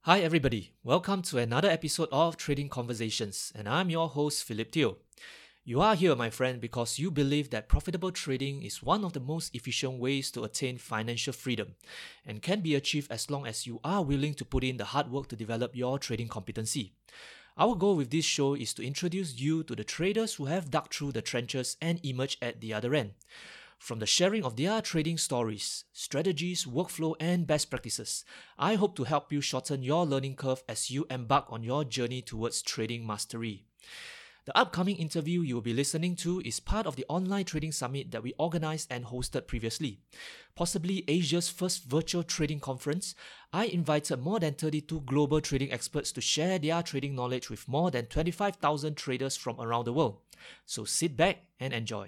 Hi, everybody. Welcome to another episode of Trading Conversations, and I'm your host, Philip Teo. You are here, my friend, because you believe that profitable trading is one of the most efficient ways to attain financial freedom and can be achieved as long as you are willing to put in the hard work to develop your trading competency. Our goal with this show is to introduce you to the traders who have dug through the trenches and emerged at the other end. From the sharing of their trading stories, strategies, workflow, and best practices, I hope to help you shorten your learning curve as you embark on your journey towards trading mastery. The upcoming interview you will be listening to is part of the online trading summit that we organized and hosted previously. Possibly Asia's first virtual trading conference, I invited more than 32 global trading experts to share their trading knowledge with more than 25,000 traders from around the world. So sit back and enjoy.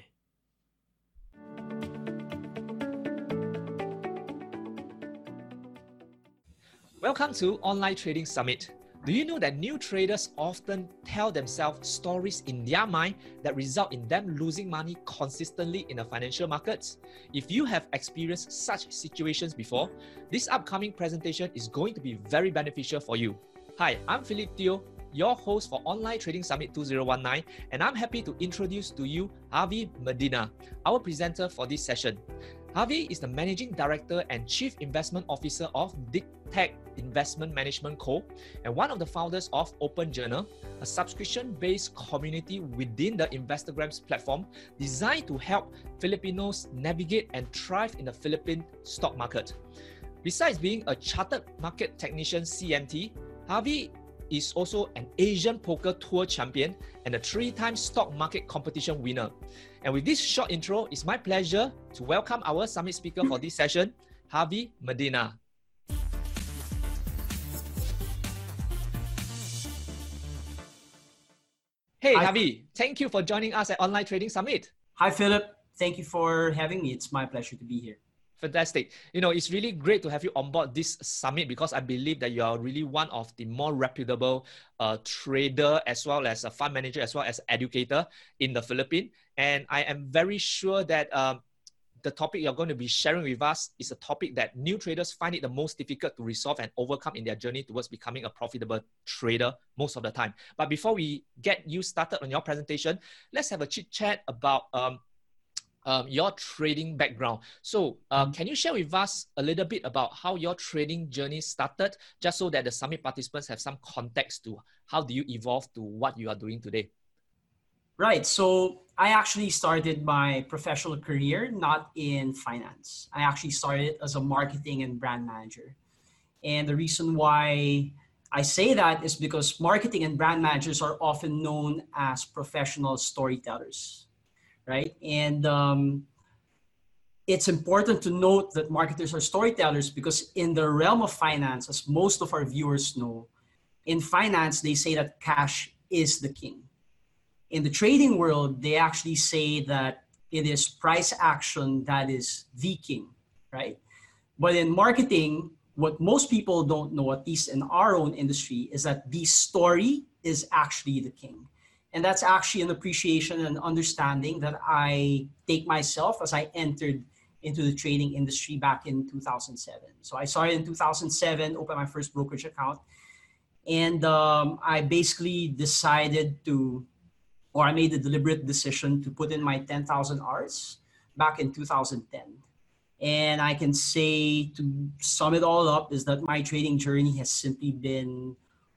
Welcome to Online Trading Summit. Do you know that new traders often tell themselves stories in their mind that result in them losing money consistently in the financial markets? If you have experienced such situations before, this upcoming presentation is going to be very beneficial for you. Hi, I'm Philip Teo, your host for Online Trading Summit 2019, and I'm happy to introduce to you Harvey Medina, our presenter for this session. Harvey is the Managing Director and Chief Investment Officer of DigTech Investment Management Co. and one of the founders of Open Journal, a subscription-based community within the Investorgrams platform designed to help Filipinos navigate and thrive in the Philippine stock market. Besides being a Chartered Market Technician CMT, Harvey is also an Asian Poker Tour champion and a 3-time stock market competition winner. And with this short intro, it's my pleasure to welcome our summit speaker for this session, Harvey Medina. Hey, Hi. Harvey, thank you for joining us at Online Trading Summit. Hi, Philip. Thank you for having me. It's my pleasure to be here. Fantastic. You know, it's really great to have you on board this summit because I believe that you are really one of the more reputable trader as well as a fund manager as well as educator in the Philippines. And I am very sure that the topic you're going to be sharing with us is a topic that new traders find it the most difficult to resolve and overcome in their journey towards becoming a profitable trader most of the time. But before we get you started on your presentation, let's have a chit chat about your trading background. So can you share with us a little bit about how your trading journey started, just so that the summit participants have some context to how do you evolve to what you are doing today? Right. So I actually started my professional career not in finance. I actually started as a marketing and brand manager. And the reason why I say that is because marketing and brand managers are often known as professional storytellers, right? And it's important to note that marketers are storytellers because in the realm of finance, as most of our viewers know, in finance, they say that cash is the king. In the trading world, they actually say that it is price action that is the king, right? But in marketing, what most people don't know, at least in our own industry, is that the story is actually the king. And that's actually an appreciation and understanding that I take myself as I entered into the trading industry back in 2007. So I started in 2007, opened my first brokerage account. And I basically decided to, or I made the deliberate decision to put in my 10,000 hours back in 2010. And I can say, to sum it all up, is that my trading journey has simply been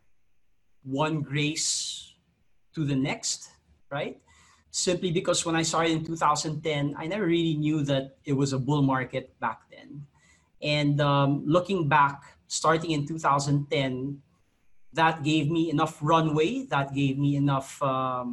one grace to the next, right? Simply because when I started in 2010, I never really knew that it was a bull market back then. And looking back, starting in 2010, that gave me enough runway, that gave me enough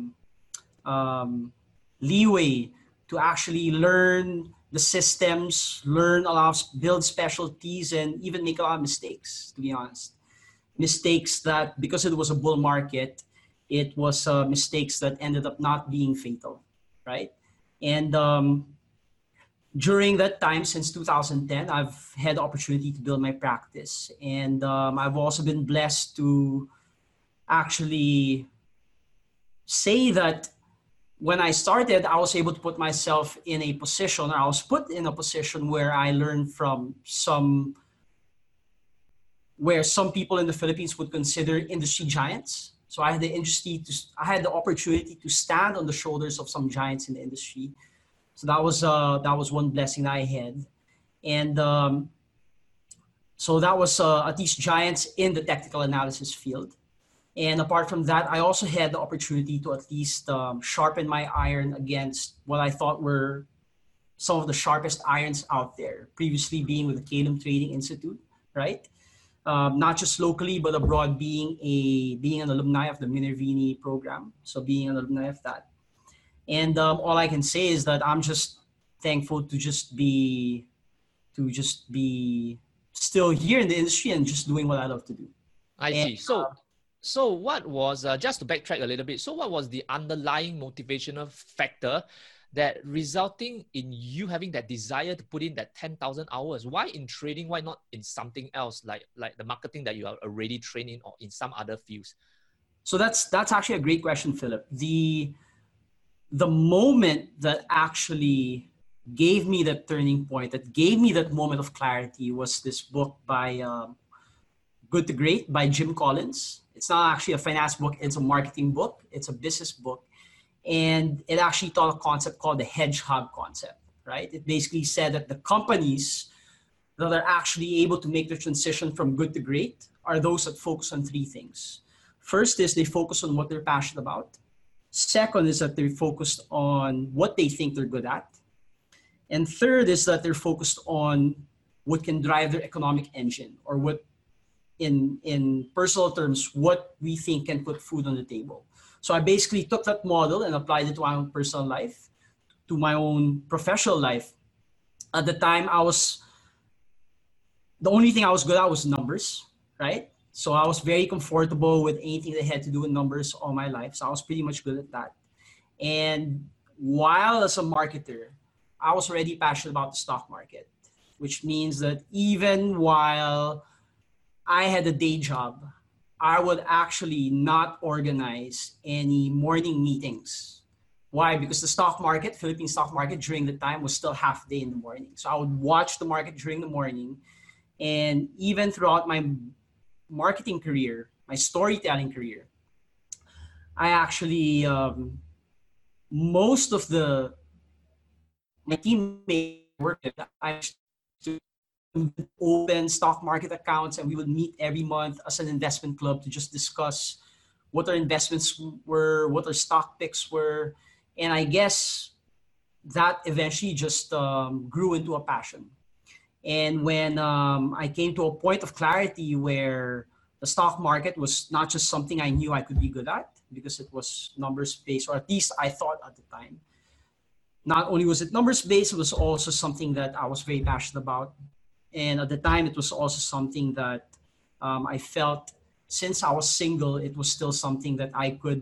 leeway to actually learn the systems, learn a lot, build specialties, and even make a lot of mistakes, to be honest. Mistakes that, because it was a bull market, it was mistakes that ended up not being fatal, right? And during that time, since 2010, I've had the opportunity to build my practice. And I've also been blessed to actually say that when I started, I was able to put myself in a position, I was put in a position where I learned from some where some people in the Philippines would consider industry giants. So I had I had the opportunity to stand on the shoulders of some giants in the industry. So that was one blessing that I had, and so that was at least giants in the technical analysis field. And apart from that, I also had the opportunity to at least sharpen my iron against what I thought were some of the sharpest irons out there. Previously being with the Calum Trading Institute, right? Not just locally but abroad, being an alumni of the Minervini program, so being an alumni of that. And all I can say is that I'm just thankful to just be still here in the industry and just doing what I love to do. I see. So what was, just to backtrack a little bit, so what was the underlying motivational factor that resulting in you having that desire to put in that 10,000 hours? Why in trading? Why not in something else like the marketing that you are already trained in, or in some other fields? So that's actually a great question, Philip. The moment that actually gave me that turning point, that gave me that moment of clarity, was this book by Good to Great by Jim Collins. It's not actually a finance book, it's a marketing book, it's a business book. And it actually taught a concept called the hedgehog concept, right? It basically said that the companies that are actually able to make the transition from good to great are those that focus on three things. First is they focus on what they're passionate about. Second is that they're focused on what they think they're good at. And third is that they're focused on what can drive their economic engine, or what, in personal terms, what we think can put food on the table. So I basically took that model and applied it to my own personal life, to my own professional life. At the time, the only thing I was good at was numbers, right? So I was very comfortable with anything that had to do with numbers all my life. So I was pretty much good at that. And while as a marketer, I was already passionate about the stock market, which means that even while I had a day job, I would actually not organize any morning meetings. Why? Because the stock market, Philippine stock market during the time, was still half day in the morning. So I would watch the market during the morning. And even throughout my marketing career, my storytelling career, I actually, most of my teammates worked with, I used to open stock market accounts, and we would meet every month as an investment club to just discuss what our investments were, what our stock picks were. And I guess that eventually just grew into a passion. And when I came to a point of clarity where the stock market was not just something I knew I could be good at, because it was numbers based, or at least I thought at the time. Not only was it numbers based, it was also something that I was very passionate about. And at the time, it was also something that I felt, since I was single, it was still something that I could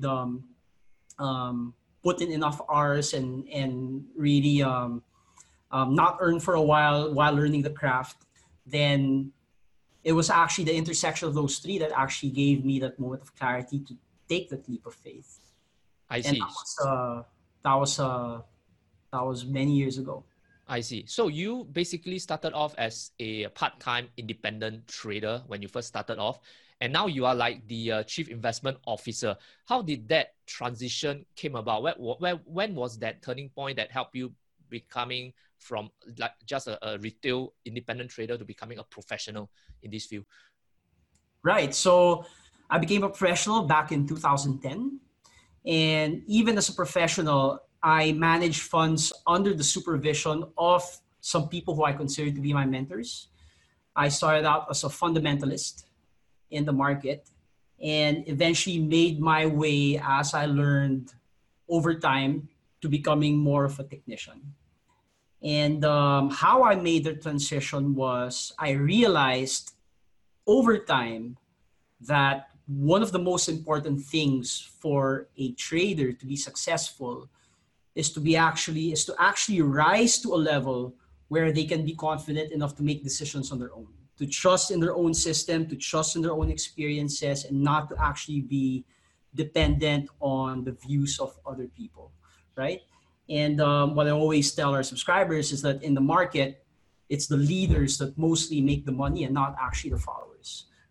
put in enough hours and really not earn for a while learning the craft. Then it was actually the intersection of those three that actually gave me that moment of clarity to take that leap of faith. I see. And that was many years ago. I see. So you basically started off as a part-time independent trader when you first started off, and now you are like the chief investment officer. How did that transition came about? When was that turning point that helped you becoming from like just a retail independent trader to becoming a professional in this field? Right. So I became a professional back in 2010. And even as a professional, I manage funds under the supervision of some people who I consider to be my mentors. I started out as a fundamentalist in the market and eventually made my way, as I learned over time, to becoming more of a technician. And how I made the transition was I realized over time that one of the most important things for a trader to be successful is to actually rise to a level where they can be confident enough to make decisions on their own, to trust in their own system, to trust in their own experiences, and not to actually be dependent on the views of other people, right? And what I always tell our subscribers is that in the market, it's the leaders that mostly make the money and not actually the followers,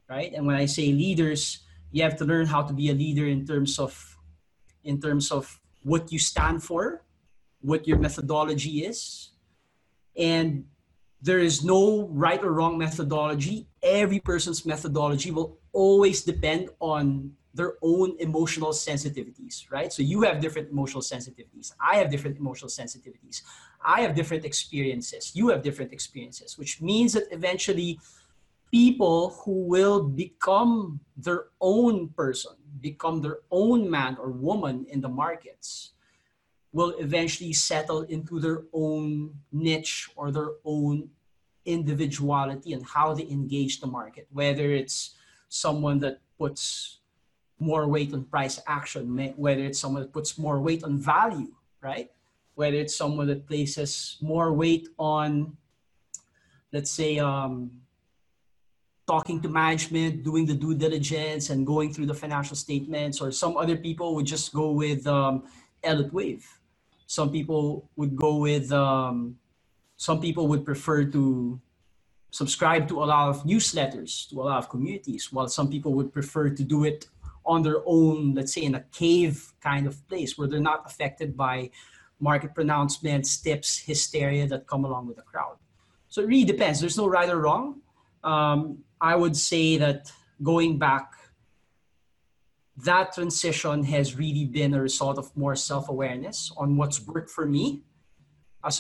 right? And when I say leaders, you have to learn how to be a leader in terms of what you stand for, what your methodology is, and there is no right or wrong methodology. Every person's methodology will always depend on their own emotional sensitivities, right? So you have different emotional sensitivities. I have different emotional sensitivities. I have different experiences. You have different experiences, which means that eventually people who will become their own person, become their own man or woman in the markets, will eventually settle into their own niche or their own individuality and how they engage the market, whether it's someone that puts more weight on price action, whether it's someone that puts more weight on value, right? Whether it's someone that places more weight on, let's say, talking to management, doing the due diligence and going through the financial statements, or some other people would just go with Elliott Wave. Some people would go with, some people would prefer to subscribe to a lot of newsletters, to a lot of communities, while some people would prefer to do it on their own, let's say in a cave kind of place where they're not affected by market pronouncements, tips, hysteria that come along with the crowd. So it really depends. There's no right or wrong. I would say that going back, that transition has really been a result of more self-awareness on what's worked for me, as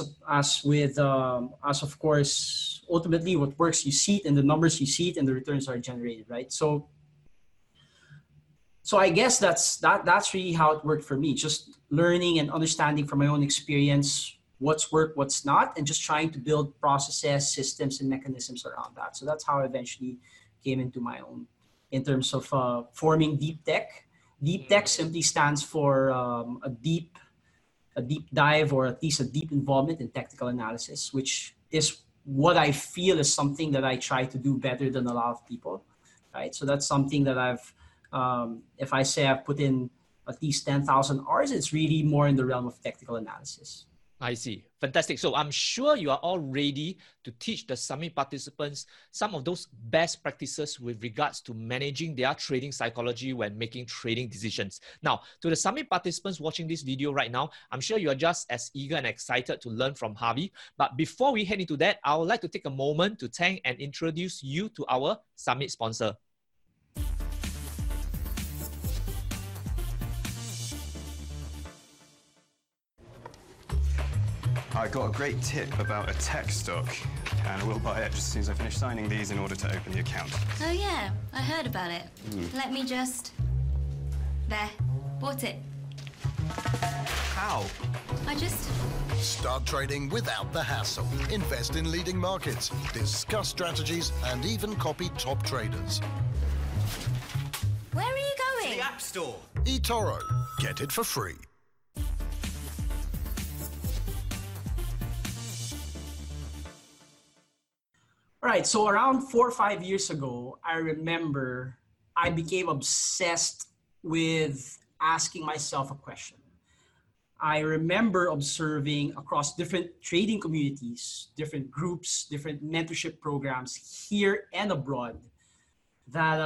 of course, ultimately what works, you see it in the numbers, you see it and the returns are generated, right? So I guess that's really how it worked for me, just learning and understanding from my own experience what's worked, what's not, and just trying to build processes, systems, and mechanisms around that. So that's how I eventually came into my own in terms of forming Deep Tech. Deep Tech simply stands for a deep dive, or at least a deep involvement in technical analysis, which is what I feel is something that I try to do better than a lot of people, right? So that's something that I've, if I say I've put in at least 10,000 hours, it's really more in the realm of technical analysis. I see. Fantastic. So I'm sure you are all ready to teach the summit participants some of those best practices with regards to managing their trading psychology when making trading decisions. Now, to the summit participants watching this video right now, I'm sure you are just as eager and excited to learn from Harvey. But before we head into that, I would like to take a moment to thank and introduce you to our summit sponsor. I got a great tip about a tech stock, and I will buy it just as soon as I finish signing these in order to open the account. Oh yeah, I heard about it. Let me just... There, bought it. How? I just... Start trading without the hassle. Invest in leading markets, discuss strategies, and even copy top traders. Where are you going? The App Store. eToro. Get it for free. All right, so around 4 or 5 years ago, I remember I became obsessed with asking myself a question. I remember observing across different trading communities, different groups, different mentorship programs here and abroad, that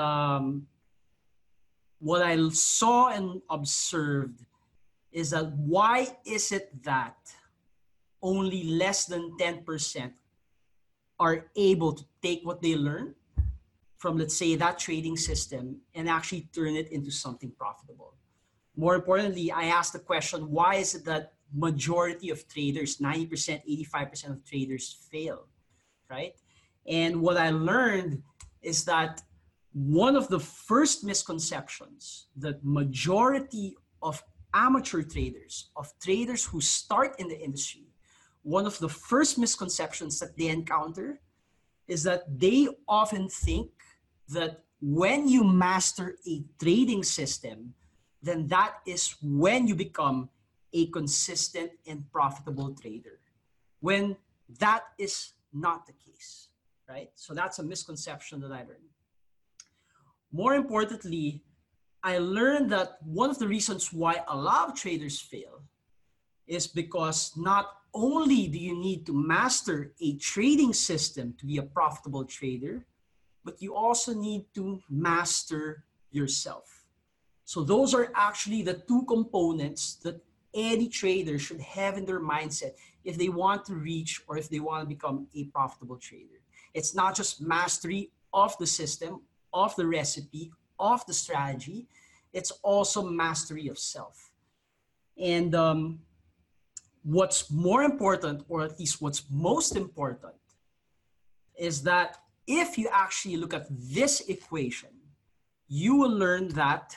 what I saw and observed is that why is it that only less than 10% are able to take what they learn from, let's say, that trading system and actually turn it into something profitable? More importantly, I asked the question, why is it that majority of traders, 90%, 85% of traders fail, right? And what I learned is that one of the first misconceptions that majority of amateur traders, of traders who start in the industry, one of the first misconceptions that they encounter is that they often think that when you master a trading system, then that is when you become a consistent and profitable trader, when that is not the case, right? So that's a misconception that I learned. More importantly, I learned that one of the reasons why a lot of traders fail is because not only do you need to master a trading system to be a profitable trader, but you also need to master yourself. So those are actually the two components that any trader should have in their mindset if they want to reach or if they want to become a profitable trader. It's not just mastery of the system, of the recipe, of the strategy. It's also mastery of self. And what's more important, or at least what's most important, is that if you actually look at this equation, you will learn that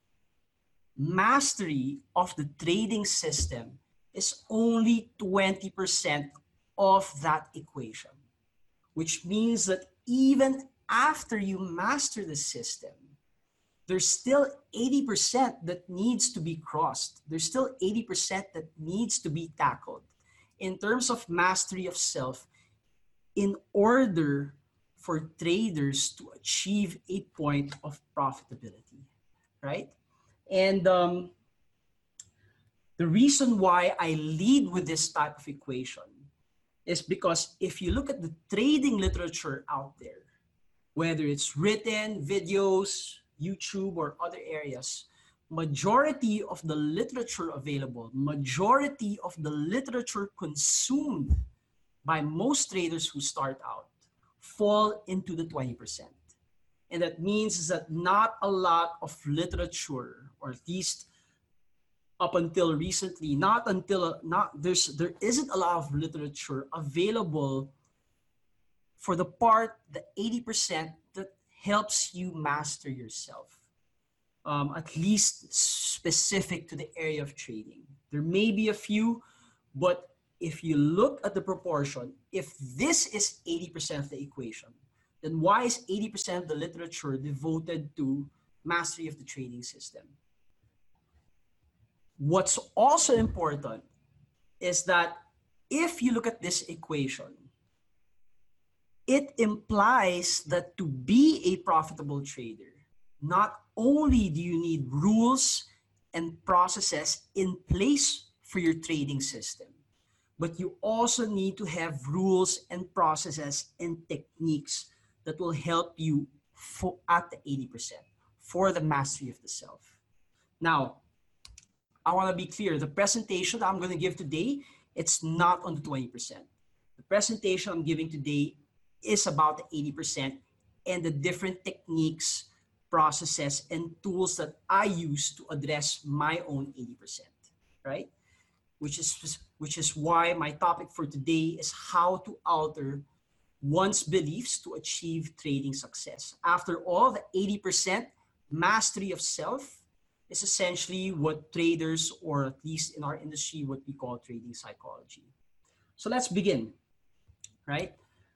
mastery of the trading system is only 20% of that equation, which means that even after you master the system, there's still 80% that needs to be crossed. There's still 80% that needs to be tackled in terms of mastery of self in order for traders to achieve a point of profitability, right? And the reason why I lead with this type of equation is because if you look at the trading literature out there, whether it's written, videos, YouTube, or other areas, majority of the literature available, majority of the literature consumed by most traders who start out fall into the 20%. And that means that not a lot of literature, or at least up until recently, there isn't a lot of literature available for the part, the 80% that helps you master yourself, at least specific to the area of trading. There may be a few, but if you look at the proportion, if this is 80% of the equation, then why is 80% of the literature devoted to mastery of the trading system? What's also important is that if you look at this equation, it implies that to be a profitable trader, not only do you need rules and processes in place for your trading system, but you also need to have rules and processes and techniques that will help you at the 80% for the mastery of the self. Now, I want to be clear. The presentation that I'm going to give today, it's not on the 20%. The presentation I'm giving today is about the 80% and the different techniques, processes, and tools that I use to address my own 80%, right? Which is why my topic for today is how to alter one's beliefs to achieve trading success. After all, the 80% mastery of self is essentially what traders, or at least in our industry, what we call trading psychology. So let's begin, right?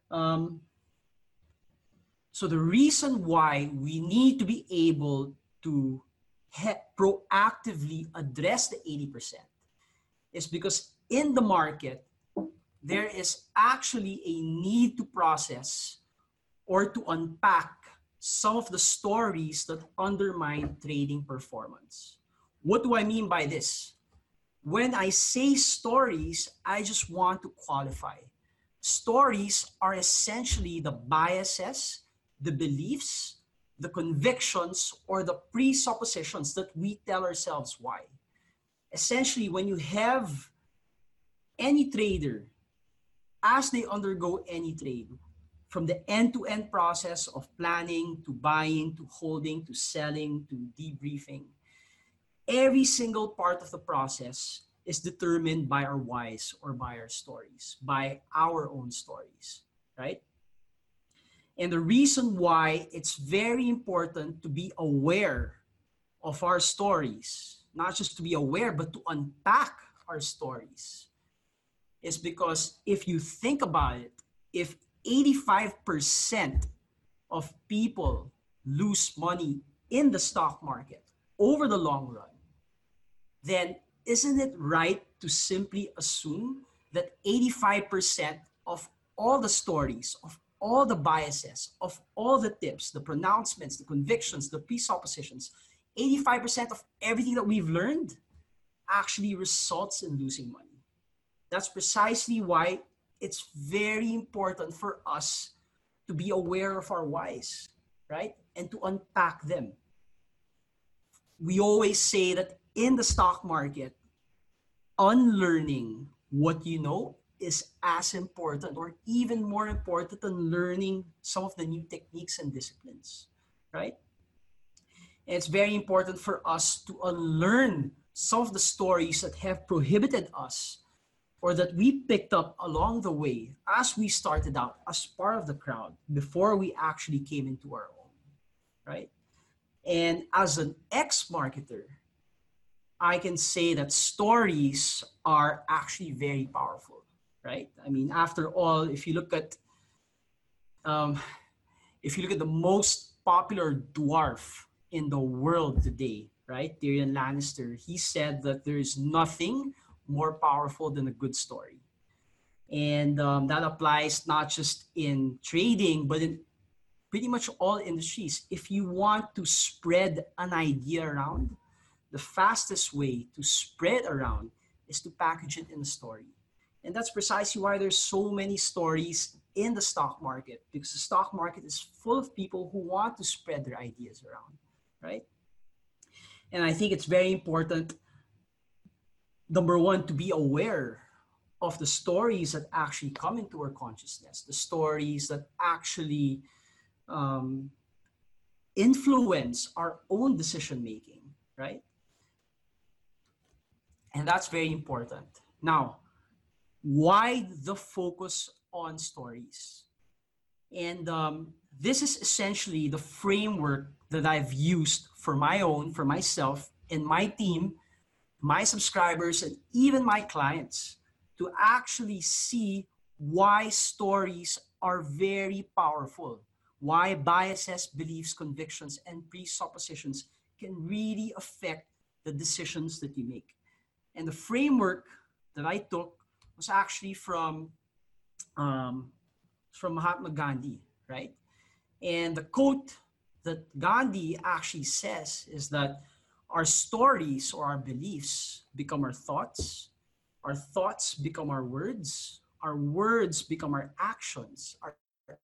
So the reason why we need to be able to proactively address the 80% is because in the market, there is actually a need to process or to unpack some of the stories that undermine trading performance. What do I mean by this? When I say stories, I just want to qualify. Stories are essentially the biases, the beliefs, the convictions, or the presuppositions that we tell ourselves why. Essentially, when you have any trader, as they undergo any trade, from the end-to-end process of planning to buying to holding to selling to debriefing, every single part of the process is determined by our whys or by our stories, by our own stories, right? And the reason why it's very important to be aware of our stories, not just to be aware, but to unpack our stories, is because if you think about it, if 85% of people lose money in the stock market over the long run, then isn't it right to simply assume that 85% of all the stories, of all the biases, of all the tips, the pronouncements, the convictions, the presuppositions, 85% of everything that we've learned actually results in losing money? That's precisely why it's very important for us to be aware of our whys, right? And to unpack them. We always say that in the stock market, unlearning what you know is as important or even more important than learning some of the new techniques and disciplines, right? And it's very important for us to unlearn some of the stories that have prohibited us or that we picked up along the way as we started out as part of the crowd before we actually came into our own, right? And as an ex-marketer, I can say that stories are actually very powerful, right? I mean, after all, if you look at the most popular dwarf in the world today, right, Tyrion Lannister, he said that there is nothing more powerful than a good story, and that applies not just in trading, but in pretty much all industries. If you want to spread an idea around, the fastest way to spread around is to package it in a story. And that's precisely why there's so many stories in the stock market, because the stock market is full of people who want to spread their ideas around, right? And I think it's very important, number one, to be aware of the stories that actually come into our consciousness, the stories that actually influence our own decision making, right? And that's very important. Now, why the focus on stories? And this is essentially the framework that I've used for myself, and my team, my subscribers, and even my clients to actually see why stories are very powerful, why biases, beliefs, convictions, and presuppositions can really affect the decisions that you make. And the framework that I took was actually from Mahatma Gandhi, right? And the quote that Gandhi actually says is that our stories or our beliefs become our thoughts become our words become our actions, our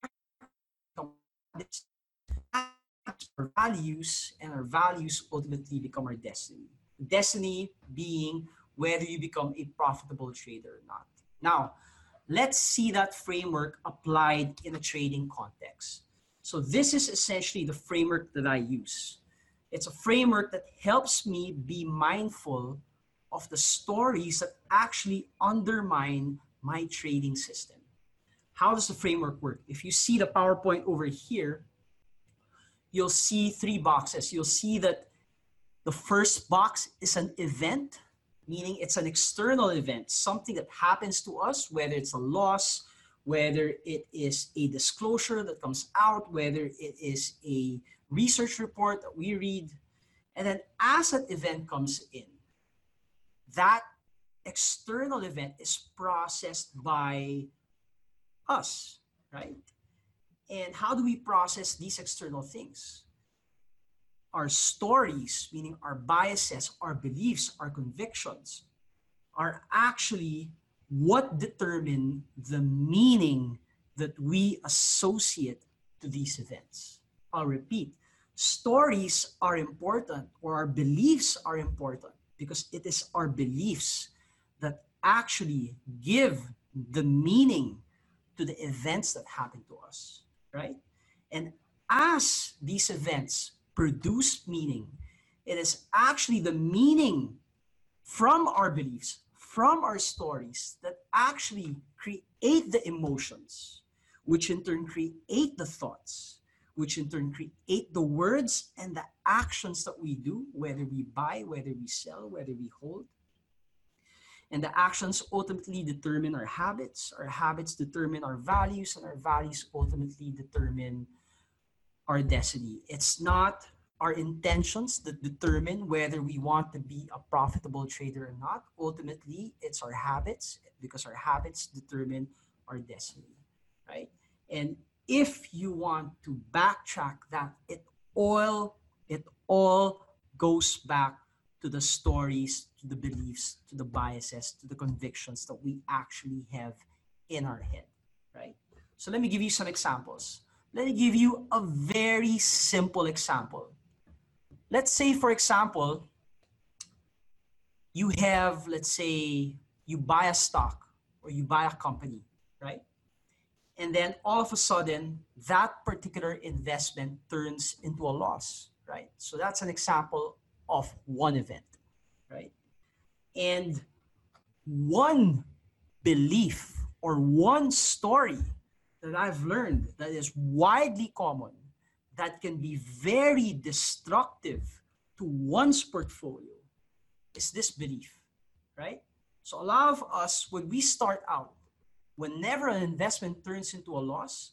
values, and our values ultimately become our destiny. Destiny being whether you become a profitable trader or not. Now, let's see that framework applied in a trading context. So this is essentially the framework that I use. It's a framework that helps me be mindful of the stories that actually undermine my trading system. How does the framework work? If you see the PowerPoint over here, you'll see 3 boxes. You'll see that the first box is an event, meaning it's an external event, something that happens to us, whether it's a loss, whether it is a disclosure that comes out, whether it is a research report that we read. And then as that event comes in, that external event is processed by us, right? And how do we process these external things? Our stories, meaning our biases, our beliefs, our convictions, are actually what determine the meaning that we associate to these events. I'll repeat, stories are important, or our beliefs are important, because it is our beliefs that actually give the meaning to the events that happen to us, right? And as these events produce meaning, it is actually the meaning from our beliefs, from our stories, that actually create the emotions, which in turn create the thoughts, which in turn create the words and the actions that we do, whether we buy, whether we sell, whether we hold. And the actions ultimately determine our habits determine our values, and our values ultimately determine our destiny. It's not our intentions that determine whether we want to be a profitable trader or not. Ultimately, it's our habits, because our habits determine our destiny, right? And if you want to backtrack that, it all goes back to the stories, to the beliefs, to the biases, to the convictions that we actually have in our head, right? So let me give you some examples. Let me give you a very simple example. Let's say, for example, you have, let's say, you buy a stock or you buy a company, right? And then all of a sudden, that particular investment turns into a loss, right? So that's an example of one event, right? And one belief or one story that I've learned that is widely common, that can be very destructive to one's portfolio, is this belief, right? So a lot of us, when we start out, whenever an investment turns into a loss,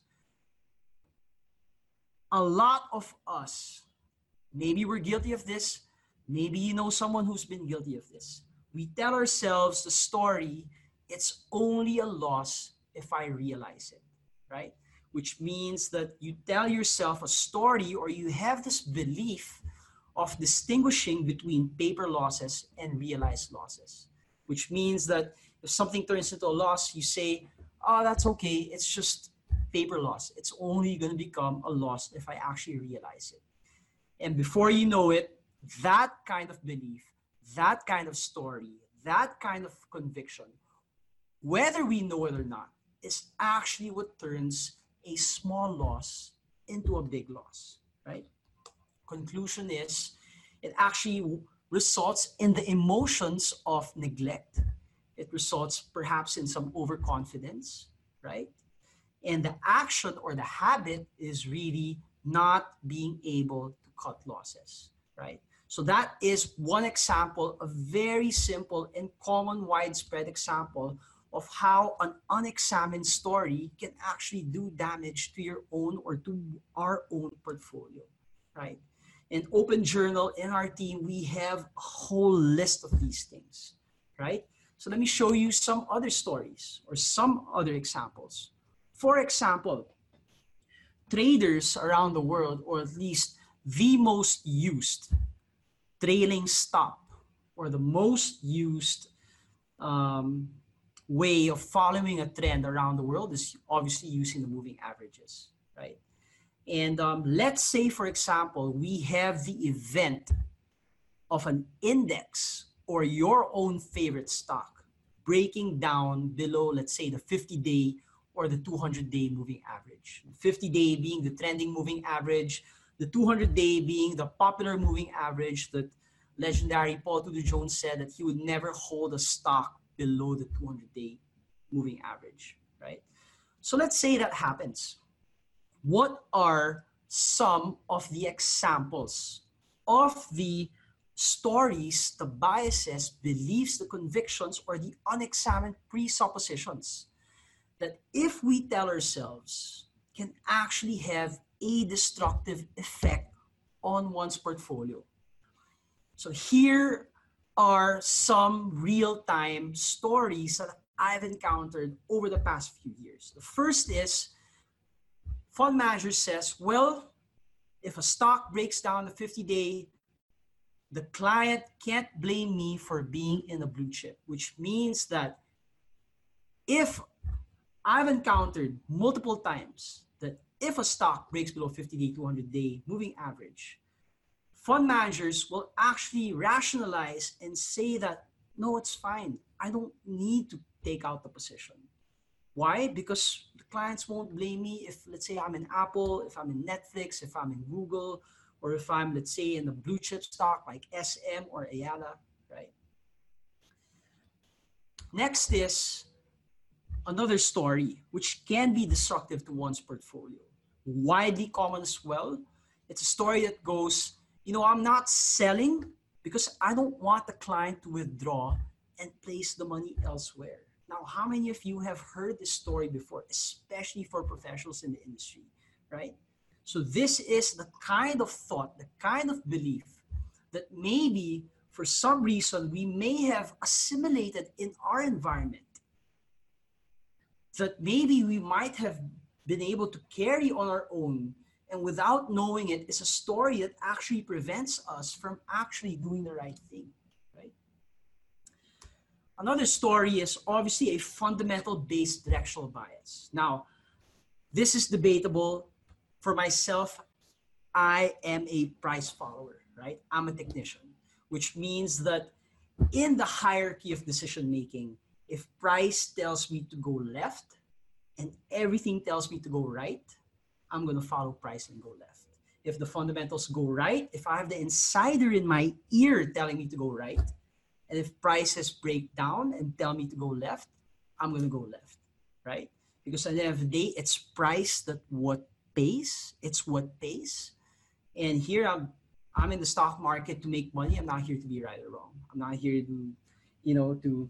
a lot of us, maybe we're guilty of this, maybe you know someone who's been guilty of this. We tell ourselves the story, it's only a loss if I realize it, right? Which means that you tell yourself a story, or you have this belief of distinguishing between paper losses and realized losses, which means that if something turns into a loss, you say, oh, that's okay, it's just paper loss. It's only going to become a loss if I actually realize it. And before you know it, that kind of belief, that kind of story, that kind of conviction, whether we know it or not, is actually what turns a small loss into a big loss, right? Conclusion is, it actually results in the emotions of neglect. It results perhaps in some overconfidence, right? And the action or the habit is really not being able to cut losses, right? So that is one example, a very simple and common widespread example of how an unexamined story can actually do damage to your own or to our own portfolio, right? In Open Journal, in our team, we have a whole list of these things, right? So let me show you some other stories or some other examples. For example, traders around the world, or at least the most used trailing stop, or the most used way of following a trend around the world, is obviously using the moving averages, right? And let's say, for example, we have the event of an index or your own favorite stock breaking down below, let's say, the 50-day or the 200-day moving average. 50-day being the trending moving average, the 200-day being the popular moving average that legendary Paul Tudor Jones said that he would never hold a stock below the 200-day moving average, right? So let's say that happens. What are some of the examples of the stories, the biases, beliefs, the convictions, or the unexamined presuppositions that, if we tell ourselves, can actually have a destructive effect on one's portfolio? So here are some real-time stories that I've encountered over the past few years. The first is, fund manager says, well, if a stock breaks down the 50-day, the client can't blame me for being in a blue chip, which means that if I've encountered multiple times that if a stock breaks below 50-day, 200-day moving average, fund managers will actually rationalize and say that, no, it's fine. I don't need to take out the position. Why? Because the clients won't blame me if, let's say, I'm in Apple, if I'm in Netflix, if I'm in Google, or if I'm, let's say, in a blue chip stock like SM or Ayala, right? Next is another story which can be destructive to one's portfolio. Widely common as well. It's a story that goes, you know, I'm not selling because I don't want the client to withdraw and place the money elsewhere. Now, how many of you have heard this story before, especially for professionals in the industry, right? So this is the kind of thought, the kind of belief that maybe for some reason we may have assimilated in our environment, that maybe we might have been able to carry on our own, and without knowing it, is a story that actually prevents us from actually doing the right thing, right? Another story is obviously a fundamental based directional bias. Now, this is debatable. For myself, I am a price follower, right? I'm a technician, which means that in the hierarchy of decision making, if price tells me to go left and everything tells me to go right, I'm going to follow price and go left. If the fundamentals go right, if I have the insider in my ear telling me to go right, and if prices break down and tell me to go left, I'm going to go left, right? Because at the end of the day, it's price that what pays. It's what pays. And here I'm in the stock market to make money. I'm not here to be right or wrong. I'm not here to,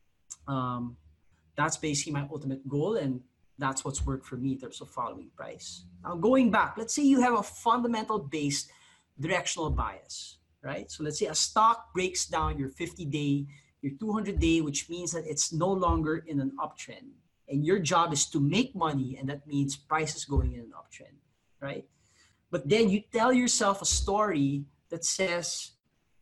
that's basically my ultimate goal. And that's what's worked for me in terms of following price. Now, going back, let's say you have a fundamental based directional bias, right? So let's say a stock breaks down your 50-day, your 200-day, which means that it's no longer in an uptrend. And your job is to make money, and that means price is going in an uptrend, right? But then you tell yourself a story that says,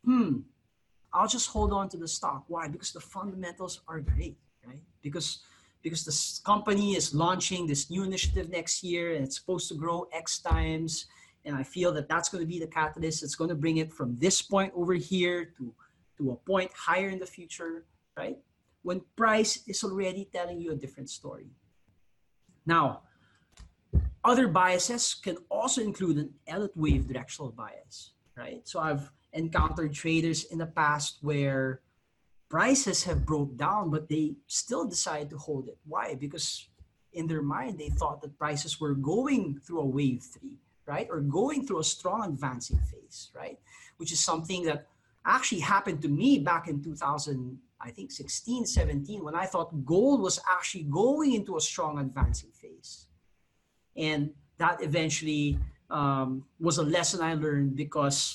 I'll just hold on to the stock. Why? Because the fundamentals are great, right? Because this company is launching this new initiative next year and it's supposed to grow X times. And I feel that that's going to be the catalyst. It's going to bring it from this point over here to a point higher in the future, right? When price is already telling you a different story. Now, other biases can also include an Elliott wave directional bias, right? So I've encountered traders in the past where prices have broke down, but they still decide to hold it. Why? Because in their mind, they thought that prices were going through a wave 3, right? Or going through a strong advancing phase, right? Which is something that actually happened to me back in 2016, 17, when I thought gold was actually going into a strong advancing phase. And that eventually was a lesson I learned, because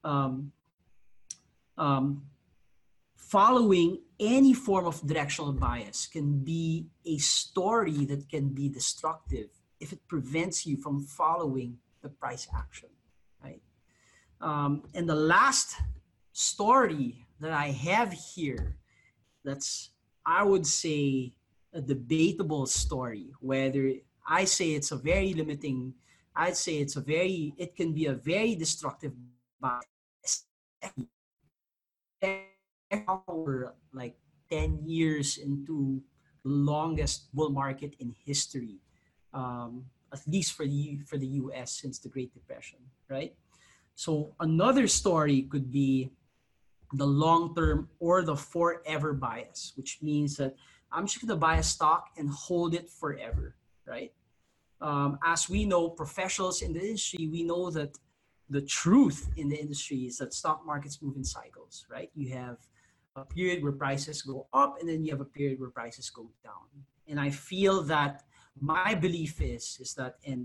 following any form of directional bias can be a story that can be destructive if it prevents you from following the price action, right? And the last story that I have here, that's, I would say, a debatable story, whether I say it's a very limiting, I'd say it can be a very destructive bias. We're like 10 years into the longest bull market in history, at least for the US since the Great Depression, right? So another story could be the long-term or the forever bias, which means that I'm just going to buy a stock and hold it forever, right? As we know, professionals in the industry, we know that the truth in the industry is that stock markets move in cycles, right? You have a period where prices go up, and then you have a period where prices go down. And I feel that my belief is that, and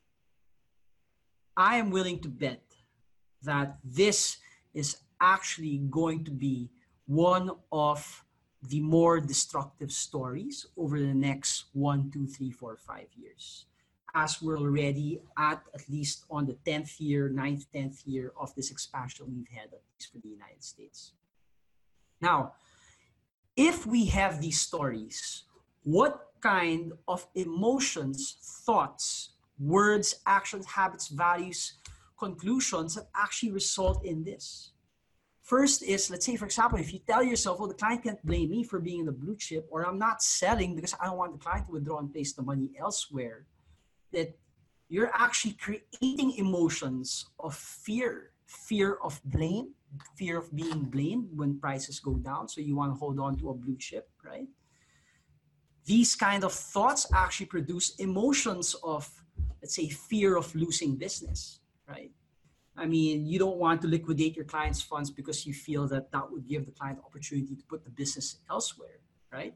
I am willing to bet that this is actually going to be one of the more destructive stories over the next 1, 2, 3, 4, 5 years, as we're already at least on the 10th year, 9th, 10th year of this expansion we've had, at least for the United States. Now, if we have these stories, what kind of emotions, thoughts, words, actions, habits, values, conclusions that actually result in this? First is, let's say, for example, if you tell yourself, well, the client can't blame me for being in the blue chip, or I'm not selling because I don't want the client to withdraw and place the money elsewhere, that you're actually creating emotions of fear of blame, fear of being blamed when prices go down. So you want to hold on to a blue chip, right? These kind of thoughts actually produce emotions of, let's say, fear of losing business, right? I mean, you don't want to liquidate your client's funds because you feel that that would give the client opportunity to put the business elsewhere, right?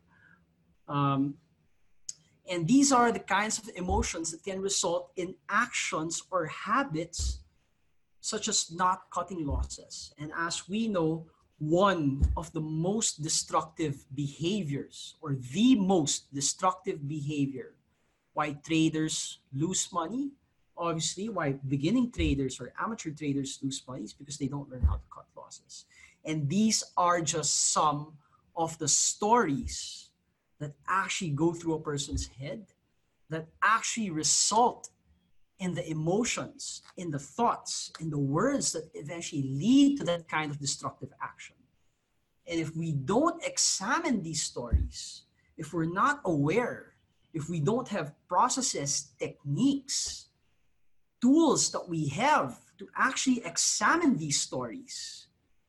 And these are the kinds of emotions that can result in actions or habits such as not cutting losses. And as we know, one of the most destructive behaviors, or the most destructive behavior, why traders lose money, obviously why beginning traders or amateur traders lose money, is because they don't learn how to cut losses. And these are just some of the stories that actually go through a person's head that actually result in the emotions, in the thoughts, in the words that eventually lead to that kind of destructive action. And if we don't examine these stories, if we're not aware, if we don't have processes, techniques, tools that we have to actually examine these stories,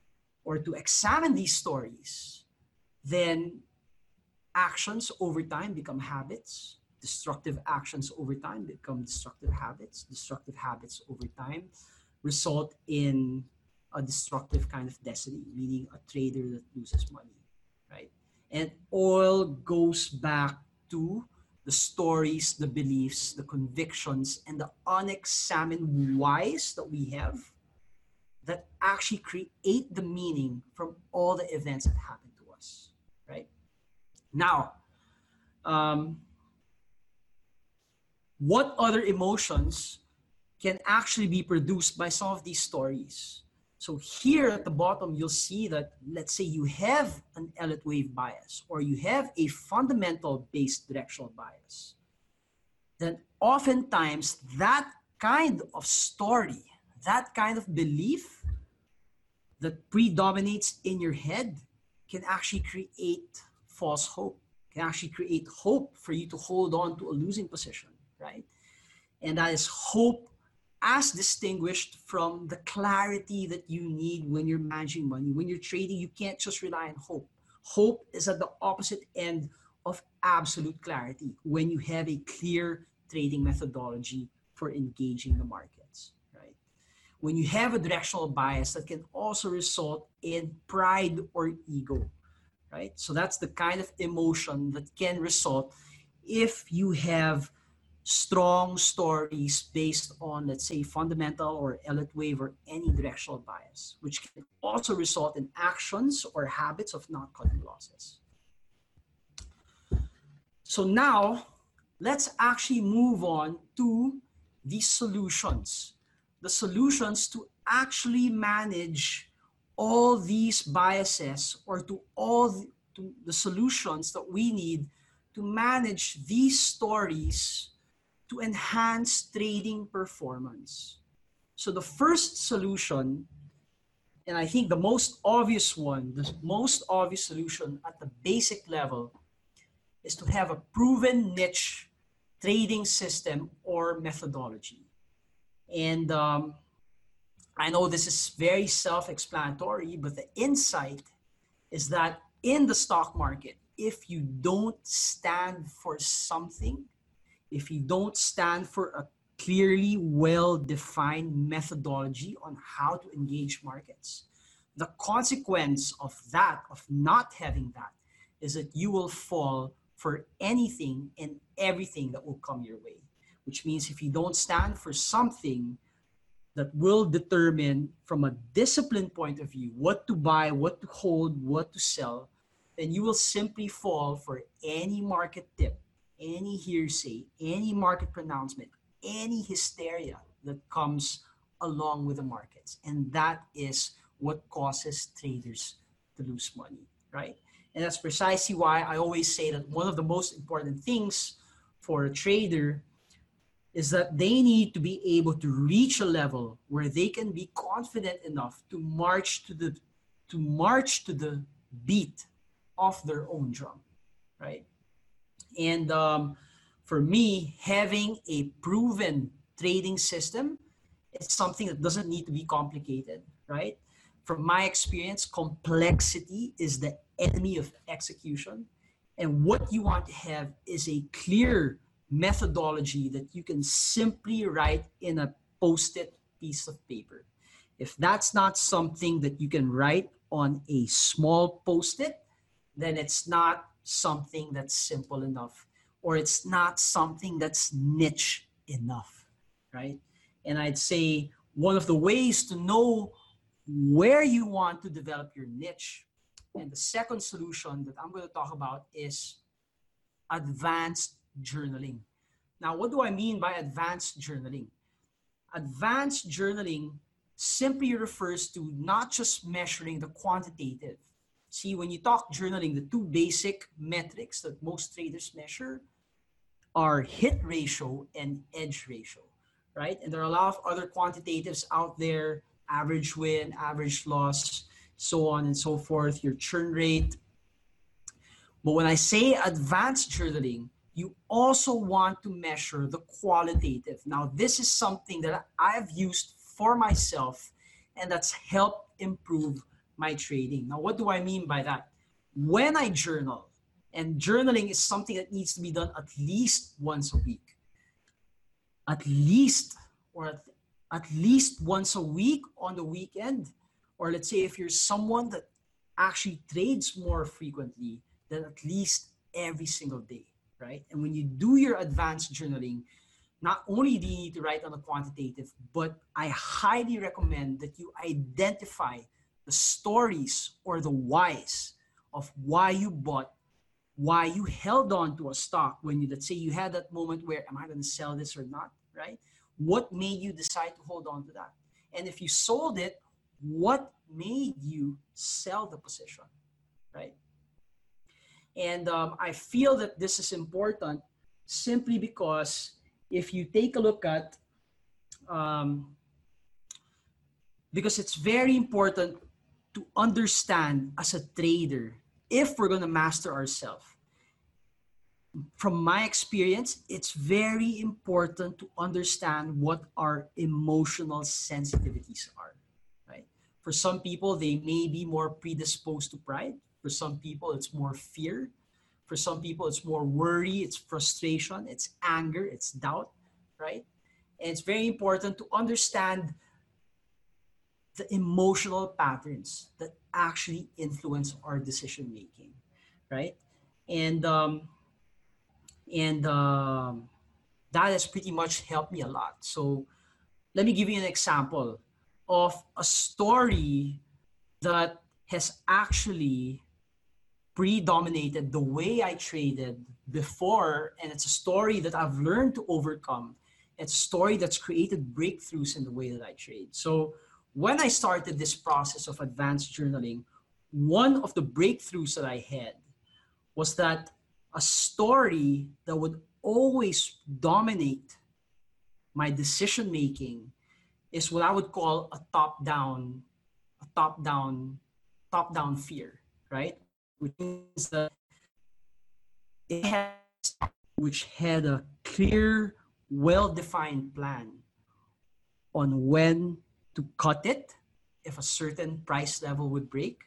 then actions over time become habits. Destructive actions over time become destructive habits. Destructive habits over time result in a destructive kind of destiny, meaning a trader that loses money, right? And all goes back to the stories, the beliefs, the convictions, and the unexamined whys that we have that actually create the meaning from all the events that happen to us, right? Now, what other emotions can actually be produced by some of these stories? So here at the bottom, you'll see that, let's say you have an Elliott wave bias, or you have a fundamental based directional bias, then oftentimes that kind of story, that kind of belief that predominates in your head can actually create false hope, can actually create hope for you to hold on to a losing position, right? And that is hope as distinguished from the clarity that you need when you're managing money. When you're trading, you can't just rely on hope. Hope is at the opposite end of absolute clarity when you have a clear trading methodology for engaging the markets, right? When you have a directional bias that can also result in pride or ego, right? So that's the kind of emotion that can result if you have strong stories based on, let's say, fundamental or Elliott wave or any directional bias, which can also result in actions or habits of not cutting losses. So now let's actually move on to the solutions to actually manage all these biases, or to the solutions that we need to manage these stories to enhance trading performance. So the first solution, and I think the most obvious one, the most obvious solution at the basic level, is to have a proven niche trading system or methodology. And I know this is very self-explanatory, but the insight is that in the stock market, if you don't stand for something, if you don't stand for a clearly well-defined methodology on how to engage markets, the consequence of that, of not having that, is that you will fall for anything and everything that will come your way. Which means if you don't stand for something that will determine from a discipline point of view what to buy, what to hold, what to sell, then you will simply fall for any market tip, any hearsay, any market pronouncement, any hysteria that comes along with the markets. And that is what causes traders to lose money, right? And that's precisely why I always say that one of the most important things for a trader is that they need to be able to reach a level where they can be confident enough to march to the beat of their own drum, right? And for me, having a proven trading system, it's something that doesn't need to be complicated, right? From my experience, complexity is the enemy of execution. And what you want to have is a clear methodology that you can simply write in a post-it piece of paper. If that's not something that you can write on a small post-it, then it's not something that's simple enough, or it's not something that's niche enough, right? And I'd say one of the ways to know where you want to develop your niche, and the second solution that I'm going to talk about, is advanced journaling. Now, what do I mean by advanced journaling? Advanced journaling simply refers to not just measuring the quantitative. See, when you talk journaling, the two basic metrics that most traders measure are hit ratio and edge ratio, right? And there are a lot of other quantitatives out there, average win, average loss, so on and so forth, your churn rate. But when I say advanced journaling, you also want to measure the qualitative. Now, this is something that I've used for myself and that's helped improve my trading. Now, what do I mean by that? When I journal, and journaling is something that needs to be done at least once a week, at least once a week on the weekend, or let's say if you're someone that actually trades more frequently, then at least every single day, right? And when you do your advanced journaling, not only do you need to write on the quantitative, but I highly recommend that you identify the stories or the whys of why you bought, why you held on to a stock when you, let's say you had that moment where, am I going to sell this or not, right? What made you decide to hold on to that? And if you sold it, what made you sell the position, right? And I feel that this is important simply because if you take a look at, because it's very important to understand as a trader, if we're going to master ourselves. From my experience, it's very important to understand what our emotional sensitivities are, right? For some people, they may be more predisposed to pride. For some people, it's more fear. For some people, it's more worry, it's frustration, it's anger, it's doubt, right? And it's very important to understand the emotional patterns that actually influence our decision making, right? And that has pretty much helped me a lot. So let me give you an example of a story that has actually predominated the way I traded before, and it's a story that I've learned to overcome. It's a story that's created breakthroughs in the way that I trade. So when I started this process of advanced journaling, one of the breakthroughs that I had was that a story that would always dominate my decision making is what I would call a top-down fear, right? Which means that which had a clear, well-defined plan on when to cut it if a certain price level would break.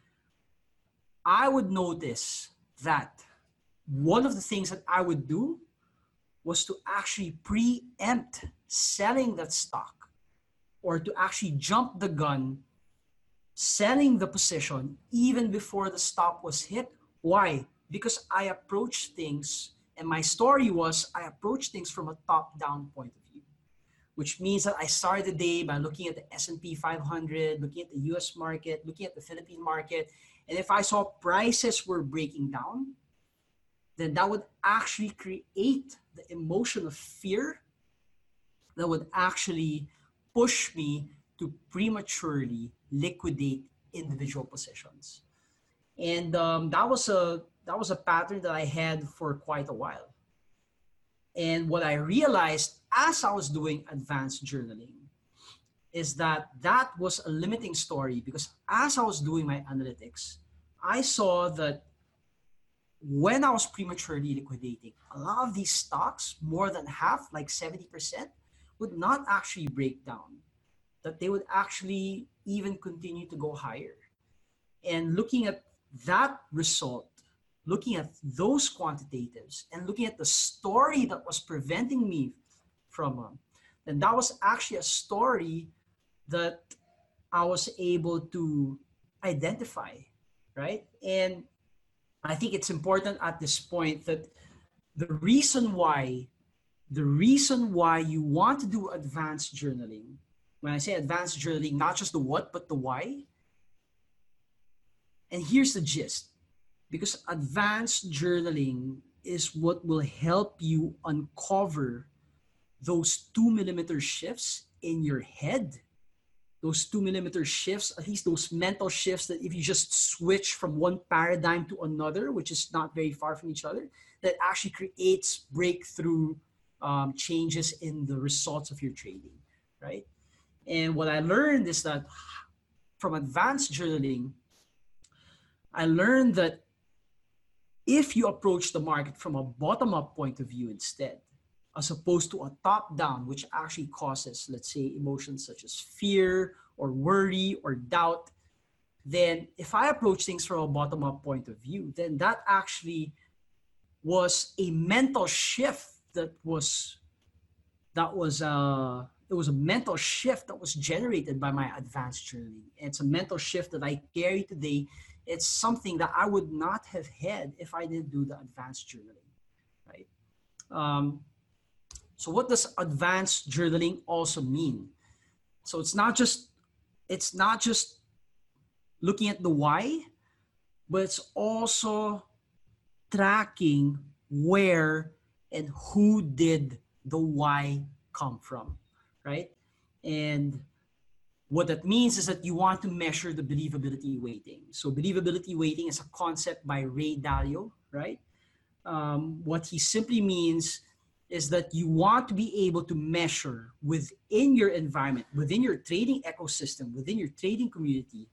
I would notice that one of the things that I would do was to actually preempt selling that stock, or to actually jump the gun, selling the position even before the stop was hit. Why? Because I approach things, and my story was I approach things from a top-down point of view, which means that I started the day by looking at the S&P 500, looking at the US market, looking at the Philippine market. And if I saw prices were breaking down, then that would actually create the emotion of fear that would actually push me to prematurely liquidate individual positions. And that was a pattern that I had for quite a while. And what I realized as I was doing advanced journaling is that that was a limiting story, because as I was doing my analytics, I saw that when I was prematurely liquidating, a lot of these stocks, more than half, like 70%, would not actually break down, that they would actually even continue to go higher. And looking at that result, looking at those quantitatives, and looking at the story that was preventing me from them, then that was actually a story that I was able to identify, right? And I think it's important at this point that the reason why you want to do advanced journaling, when I say advanced journaling, not just the what, but the why. And here's the gist. Because advanced journaling is what will help you uncover those 2mm shifts in your head. Those 2mm shifts, at least those mental shifts that if you just switch from one paradigm to another, which is not very far from each other, that actually creates breakthrough changes in the results of your trading, right? And what I learned is that from advanced journaling, I learned that if you approach the market from a bottom-up point of view instead, as opposed to a top-down, which actually causes, let's say, emotions such as fear or worry or doubt, then if I approach things from a bottom-up point of view, then that actually was a mental shift it was a mental shift that was generated by my advanced journaling. It's a mental shift that I carry today. It's something that I would not have had if I didn't do the advanced journaling, right? So what does advanced journaling also mean? So it's not just looking at the why, but it's also tracking where and who did the why come from, right? And what that means is that you want to measure the believability weighting. So believability weighting is a concept by Ray Dalio, right? What he simply means is that you want to be able to measure within your environment, within your trading ecosystem, within your trading community,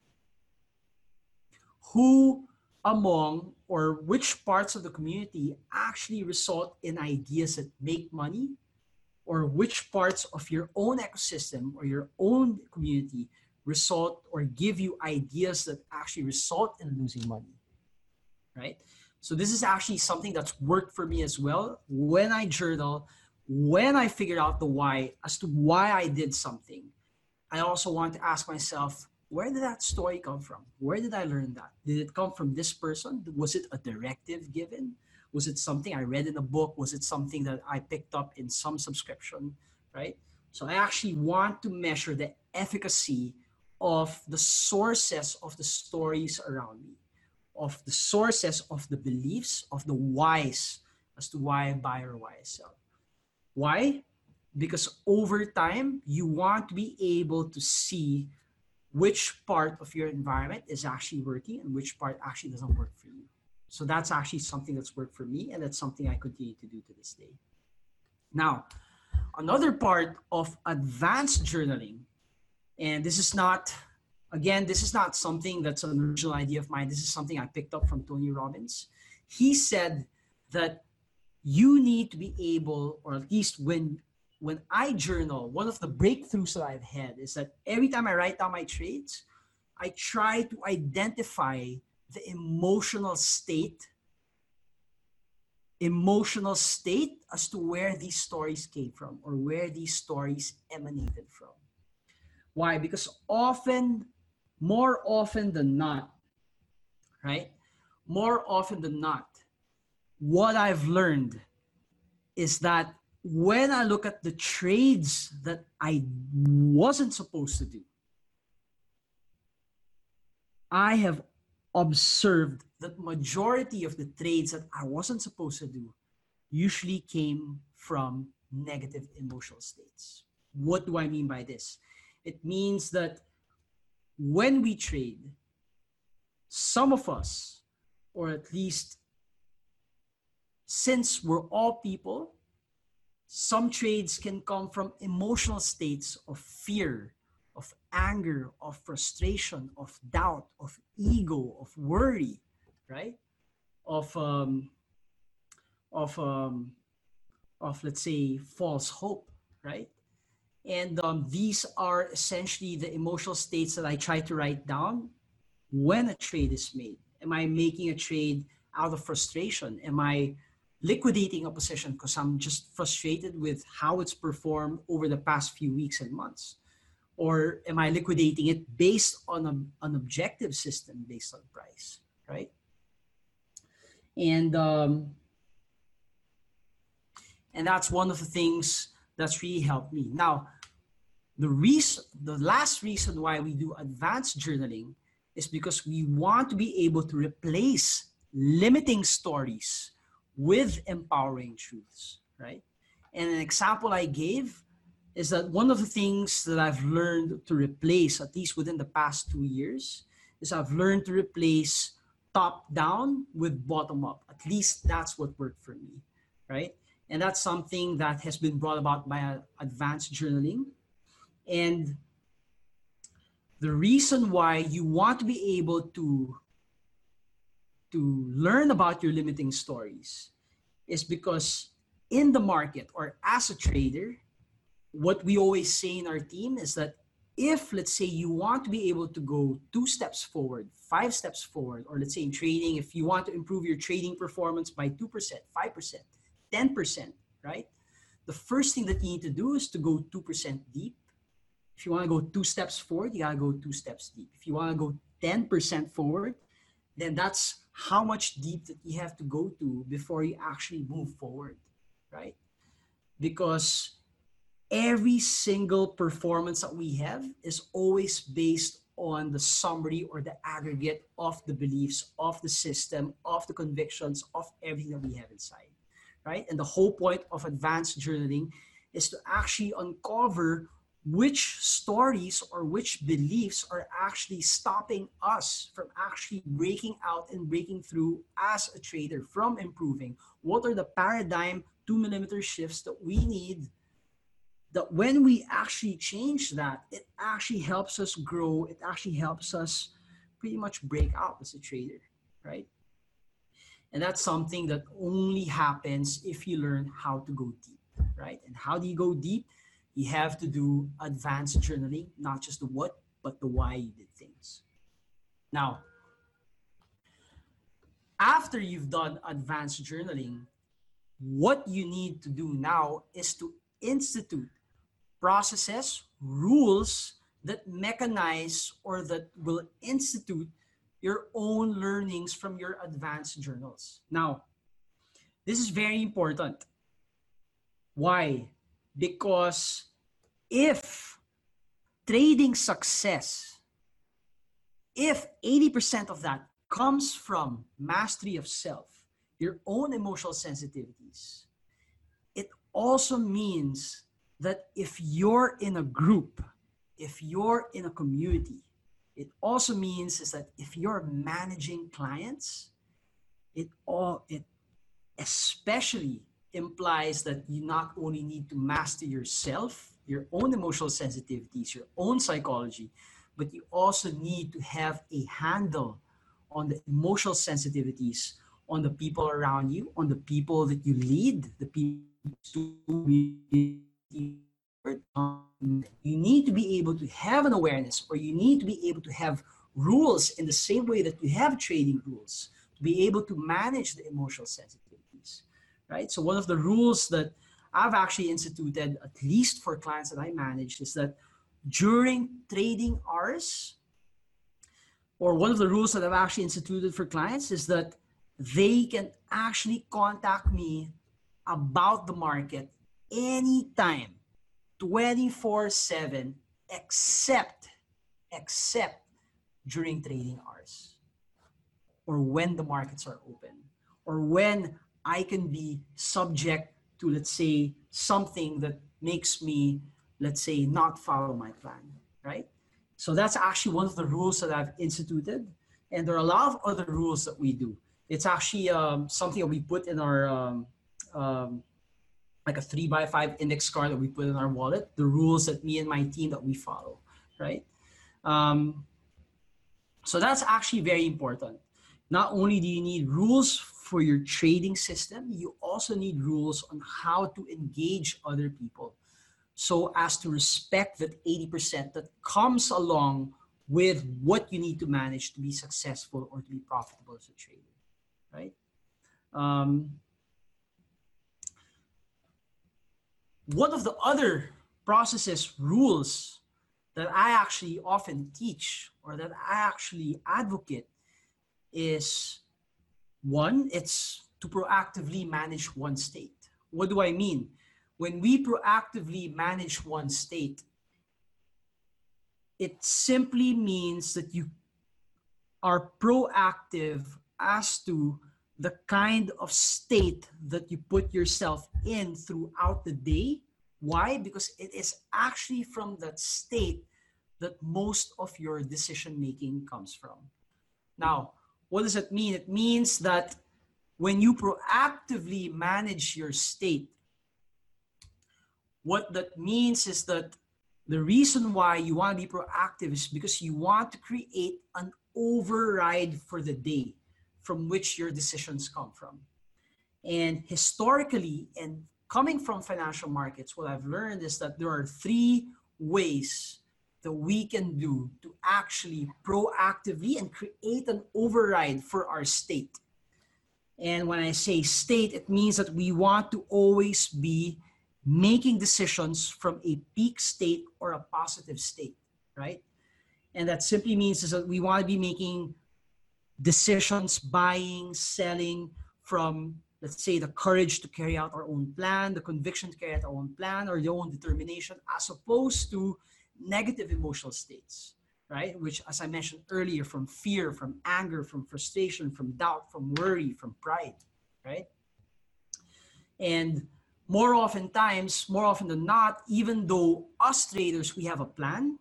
who among or which parts of the community actually result in ideas that make money, or which parts of your own ecosystem or your own community result or give you ideas that actually result in losing money, right? So this is actually something that's worked for me as well. When I journal, when I figured out the why as to why I did something, I also want to ask myself, where did that story come from? Where did I learn that? Did it come from this person? Was it a directive given? Was it something I read in a book? Was it something that I picked up in some subscription, right? So I actually want to measure the efficacy of the sources of the stories around me, of the sources of the beliefs, of the whys as to why I buy or why I sell. Why? Because over time, you want to be able to see which part of your environment is actually working and which part actually doesn't work for you. So that's actually something that's worked for me, and that's something I continue to do to this day. Now, another part of advanced journaling, and this is not something that's an original idea of mine. This is something I picked up from Tony Robbins. He said that you need to be able, or at least when I journal, one of the breakthroughs that I've had is that every time I write down my trades, I try to identify the emotional state as to where these stories came from or where these stories emanated from. Why? Because more often than not, right? More often than not, what I've learned is that when I look at the trades that I wasn't supposed to do, I have observed that majority of the trades that I wasn't supposed to do usually came from negative emotional states. What do I mean by this? It means that when we trade, some of us, or at least since we're all people, some trades can come from emotional states of fear, of anger, of frustration, of doubt, of ego, of worry, right? Of let's say false hope, right? And these are essentially the emotional states that I try to write down when a trade is made. Am I making a trade out of frustration? Am I liquidating a position because I'm just frustrated with how it's performed over the past few weeks and months? Or am I liquidating it based on an objective system based on price, right? And that's one of the things that's really helped me. Now, the last reason why we do advanced journaling is because we want to be able to replace limiting stories with empowering truths, right? And an example I gave is that one of the things that I've learned to replace, at least within the past 2 years, is I've learned to replace top down with bottom up. At least that's what worked for me, right? And that's something that has been brought about by advanced journaling. And the reason why you want to be able to learn about your limiting stories is because in the market or as a trader, what we always say in our team is that if, let's say, you want to be able to go 2 steps forward, 5 steps forward, or let's say in trading, if you want to improve your trading performance by 2%, 5%, 10%, right? The first thing that you need to do is to go 2% deep. If you want to go 2 steps forward, you got to go 2 steps deep. If you want to go 10% forward, then that's how much deep that you have to go to before you actually move forward, right? Because every single performance that we have is always based on the summary or the aggregate of the beliefs, of the system, of the convictions, of everything that we have inside, right? And the whole point of advanced journaling is to actually uncover which stories or which beliefs are actually stopping us from actually breaking out and breaking through as a trader, from improving. What are the paradigm 2mm shifts that we need, that when we actually change that, it actually helps us grow. It actually helps us pretty much break out as a trader, right? And that's something that only happens if you learn how to go deep, right? And how do you go deep? You have to do advanced journaling, not just the what, but the why you did things. Now, after you've done advanced journaling, what you need to do now is to institute processes, rules that mechanize or that will institute your own learnings from your advanced journals. Now, this is very important. Why? Because if trading success, if 80% of that comes from mastery of self, your own emotional sensitivities, it also means that if you're in a group, if you're in a community, it also means is that if you're managing clients, it especially implies that you not only need to master yourself, your own emotional sensitivities, your own psychology, but you also need to have a handle on the emotional sensitivities on the people around you, on the people that you lead, the people you need to be able to have an awareness, or you need to be able to have rules in the same way that you have trading rules to be able to manage the emotional sensitivities, right? So one of the rules that I've actually instituted, at least for clients that I manage, is that during trading hours, or one of the rules that I've actually instituted for clients is that they can actually contact me about the market anytime, 24/7, except during trading hours, or when the markets are open, or when I can be subject to, let's say, something that makes me, let's say, not follow my plan, right? So that's actually one of the rules that I've instituted. And there are a lot of other rules that we do. It's actually something that we put in our, like a 3x5 index card that we put in our wallet, the rules that me and my team that we follow, right? So that's actually very important. Not only do you need rules for your trading system, you also need rules on how to engage other people, so as to respect that 80% that comes along with what you need to manage to be successful or to be profitable as a trader, right? One of the other processes, rules that I actually often teach, or that I actually advocate, is one, it's to proactively manage one state. What do I mean? When we proactively manage one state, it simply means that you are proactive as to the kind of state that you put yourself in throughout the day. Why? Because it is actually from that state that most of your decision making comes from. Now, what does it mean? It means that when you proactively manage your state, What that means is that the reason why you want to be proactive is because you want to create an override for the day from which your decisions come from. And historically, and coming from financial markets, what I've learned is that there are three ways that we can do to actually proactively and create an override for our state. And when I say state, it means that we want to always be making decisions from a peak state or a positive state, right? And that simply means is that we want to be making decisions, buying, selling from, let's say, the courage to carry out our own plan, the conviction to carry out our own plan, or the own determination, as opposed to negative emotional states, right? Which, as I mentioned earlier, from fear, from anger, from frustration, from doubt, from worry, from pride, right? And more often than not, even though us traders, we have a plan,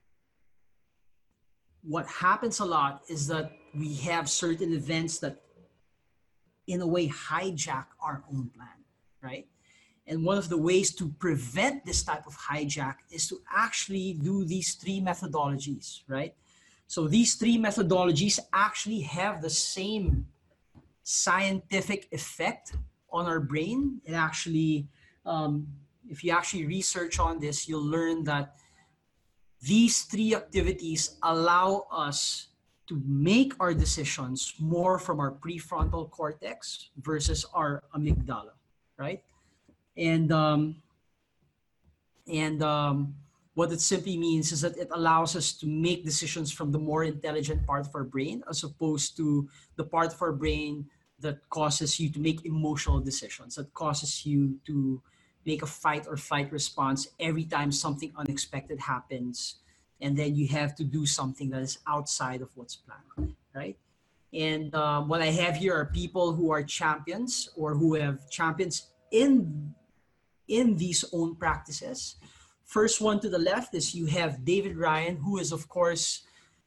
what happens a lot is that we have certain events that in a way hijack our own plan, right? And one of the ways to prevent this type of hijack is to actually do these three methodologies, right? So these three methodologies actually have the same scientific effect on our brain. It actually, if you actually research on this, you'll learn that these three activities allow us to make our decisions more from our prefrontal cortex versus our amygdala, right? And what it simply means is that it allows us to make decisions from the more intelligent part of our brain, as opposed to the part of our brain that causes you to make emotional decisions, that causes you to make a fight or flight response every time something unexpected happens, and then you have to do something that is outside of what's planned, right? And what I have here are people who are champions or who have champions in these own practices. First one to the left is you have David Ryan, who is, of course,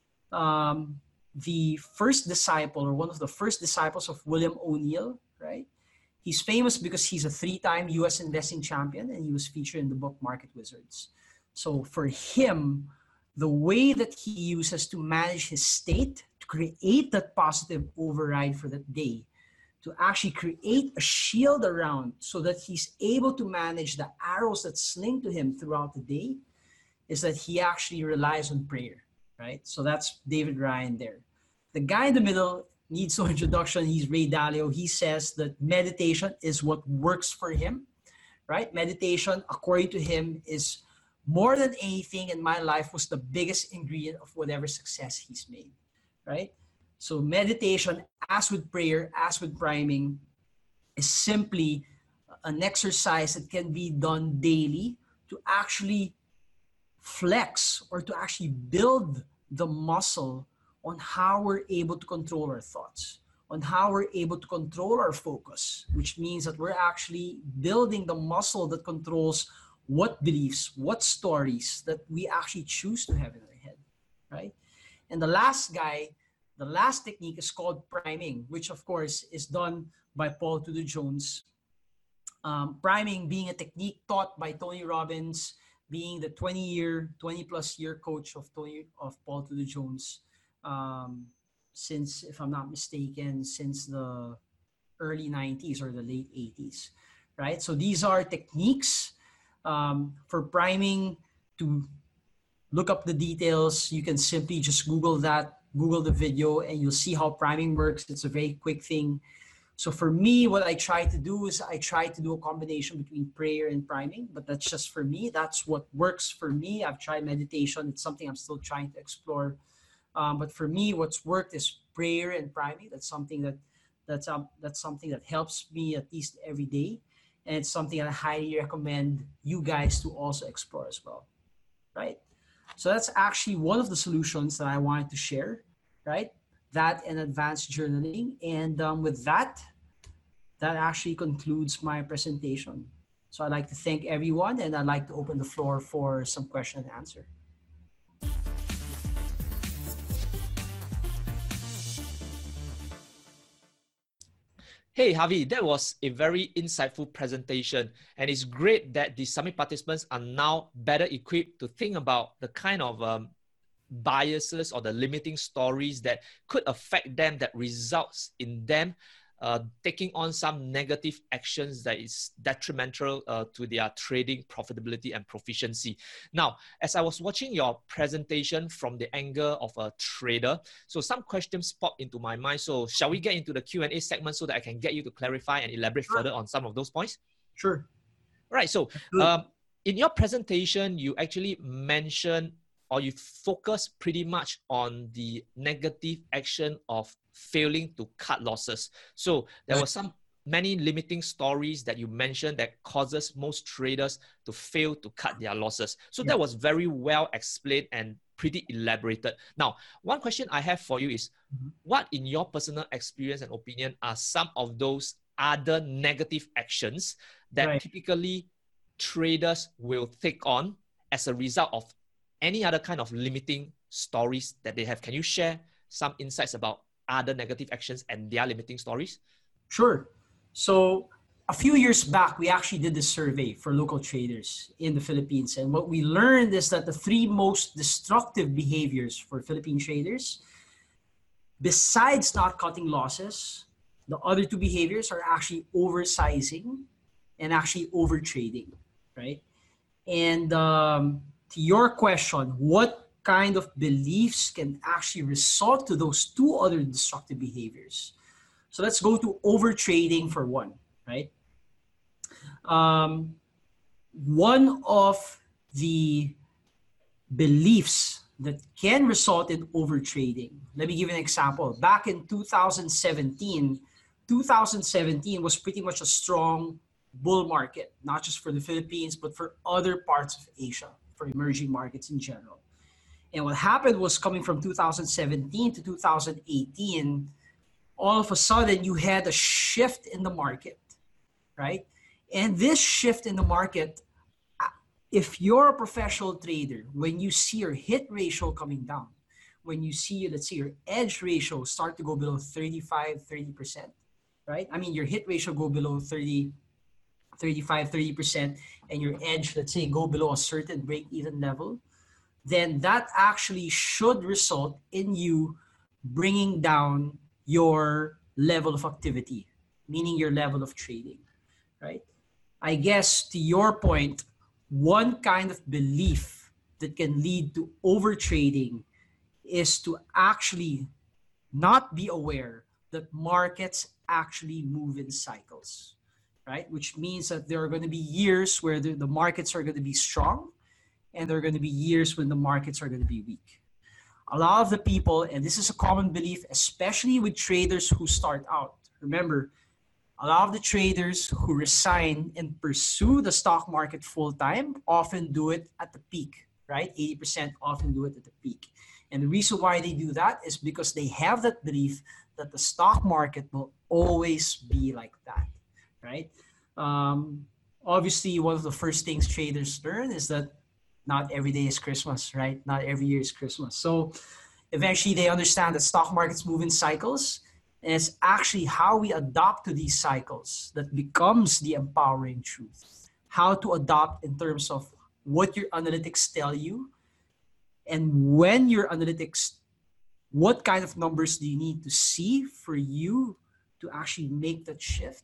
the first disciple or one of the first disciples of William O'Neill, right? He's famous because he's a 3-time US investing champion, and he was featured in the book Market Wizards. So for him, the way that he uses to manage his state, to create that positive override for that day, to actually create a shield around so that he's able to manage the arrows that sling to him throughout the day, is that he actually relies on prayer, right? So that's David Ryan there. The guy in the middle needs no introduction. He's Ray Dalio. He says that meditation is what works for him, right? Meditation, according to him, is more than anything in my life was the biggest ingredient of whatever success he's made, right? So meditation, as with prayer, as with priming, is simply an exercise that can be done daily to actually flex or to actually build the muscle on how we're able to control our thoughts, on how we're able to control our focus, which means that we're actually building the muscle that controls what beliefs, what stories that we actually choose to have in our head, right? And the last technique is called priming, which of course is done by Paul Tudor Jones. Priming being a technique taught by Tony Robbins, being the 20+ year coach of Paul Tudor Jones, since, if I'm not mistaken, since the early 90s or the late 80s, right? So these are techniques for priming. To look up the details, you can simply just Google the video, and you'll see how priming works. It's a very quick thing. So for me, what I try to do is I try to do a combination between prayer and priming, but that's just for me. That's what works for me. I've tried meditation. It's something I'm still trying to explore. But for me, what's worked is prayer and priming. That's something that helps me at least every day. And it's something that I highly recommend you guys to also explore as well, right? So that's actually one of the solutions that I wanted to share, right? That and advanced journaling. And with that actually concludes my presentation. So I'd like to thank everyone, and I'd like to open the floor for some question and answer. Hey, Harvey, that was a very insightful presentation. And it's great that the summit participants are now better equipped to think about the kind of biases or the limiting stories that could affect them, that results in them taking on some negative actions that is detrimental to their trading profitability and proficiency. Now, as I was watching your presentation from the angle of a trader, so some questions pop into my mind. So shall we get into the Q&A segment so that I can get you to clarify and elaborate further on some of those points? Sure. Right. So in your presentation, you actually mentioned, or you focus pretty much on the negative action of failing to cut losses. So there were many limiting stories that you mentioned that causes most traders to fail to cut their losses. So that was very well explained and pretty elaborated. Now, one question I have for you is, what in your personal experience and opinion are some of those other negative actions that typically traders will take on as a result of any other kind of limiting stories that they have? Can you share some insights about other negative actions and their limiting stories? Sure. So a few years back, we actually did this survey for local traders in the Philippines. And what we learned is that the 3 most destructive behaviors for Philippine traders, besides not cutting losses, the other 2 behaviors are actually oversizing and actually overtrading, right? And to your question, what kind of beliefs can actually result to those 2 other destructive behaviors? So let's go to overtrading for one, right? One of the beliefs that can result in overtrading, let me give you an example. Back in 2017 was pretty much a strong bull market, not just for the Philippines, but for other parts of Asia, for emerging markets in general. And what happened was, coming from 2017 to 2018, all of a sudden you had a shift in the market, right? And this shift in the market, if you're a professional trader, when you see your hit ratio coming down, when you see, let's say, your edge ratio start to go below 30%, right? I mean, your hit ratio go below 30%, and your edge, let's say, go below a certain break-even level, then that actually should result in you bringing down your level of activity, meaning your level of trading, right? I guess, to your point, one kind of belief that can lead to overtrading is to actually not be aware that markets actually move in cycles, right? Which means that there are going to be years where the markets are going to be strong, and there are going to be years when the markets are going to be weak. A lot of the people, and this is a common belief, especially with traders who start out. Remember, a lot of the traders who resign and pursue the stock market full-time often do it at the peak, right? 80% often do it at the peak. And the reason why they do that is because they have that belief that the stock market will always be like that, right? Obviously, one of the first things traders learn is that not every day is Christmas, right? Not every year is Christmas. So eventually they understand that stock markets move in cycles, and it's actually how we adopt to these cycles that becomes the empowering truth. How to adopt in terms of what your analytics tell you, and when your analytics, what kind of numbers do you need to see for you to actually make that shift,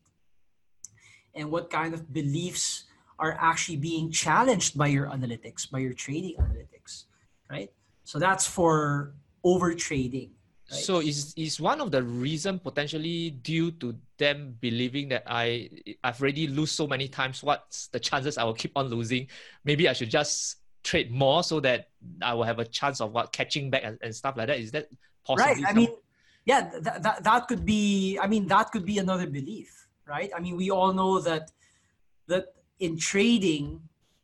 and what kind of beliefs are actually being challenged by your analytics, by your trading analytics, right? So that's for overtrading. Right? So is one of the reason potentially due to them believing that I've already lose so many times, what's the chances I will keep on losing? Maybe I should just trade more so that I will have a chance of catching back and stuff like that. Is that possible? Right. I mean, yeah, that could be, I mean, that could be another belief, right? I mean, we all know that in trading,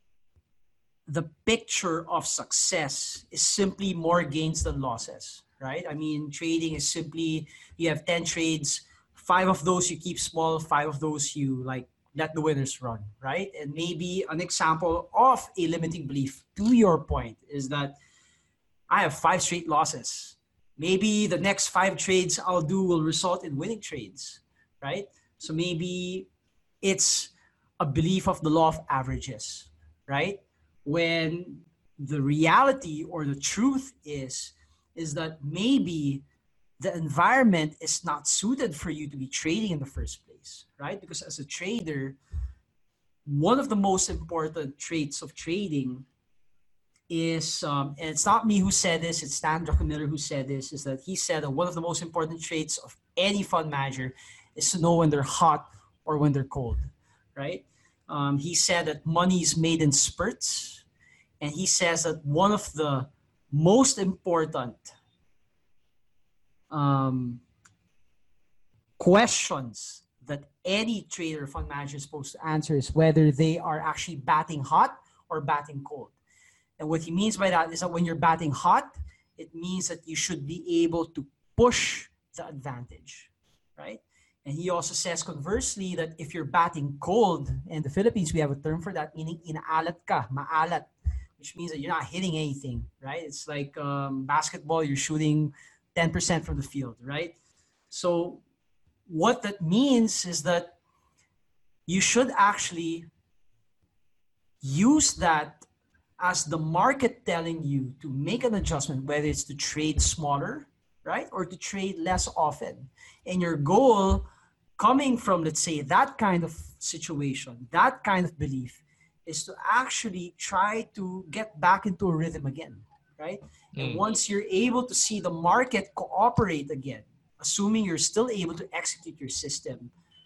the picture of success is simply more gains than losses, right? I mean, trading is simply, you have 10 trades, 5 of those you keep small, 5 of those you let the winners run, right? And maybe an example of a limiting belief, to your point, is that I have 5 straight losses. Maybe the next 5 trades I'll do will result in winning trades, right? So maybe it's a belief of the law of averages, right? When the reality or the truth is that maybe the environment is not suited for you to be trading in the first place, right? Because as a trader, one of the most important traits of trading is, and it's not me who said this, it's Stan Druckenmiller who said this, is that he said that one of the most important traits of any fund manager is to know when they're hot or when they're cold, right? He said that money is made in spurts, and he says that one of the most important questions that any trader or fund manager is supposed to answer is whether they are actually batting hot or batting cold. And what he means by that is that when you're batting hot, it means that you should be able to push the advantage, right? And he also says conversely that if you're batting cold, in the Philippines we have a term for that, meaning inaalat ka, maalat, which means that you're not hitting anything, right? It's like basketball, you're shooting 10% from the field, right? So what that means is that you should actually use that as the market telling you to make an adjustment, whether it's to trade smaller, right? Or to trade less often. And your goal coming from, let's say, that kind of situation, that kind of belief, is to actually try to get back into a rhythm again, right? And once you're able to see the market cooperate again, assuming you're still able to execute your system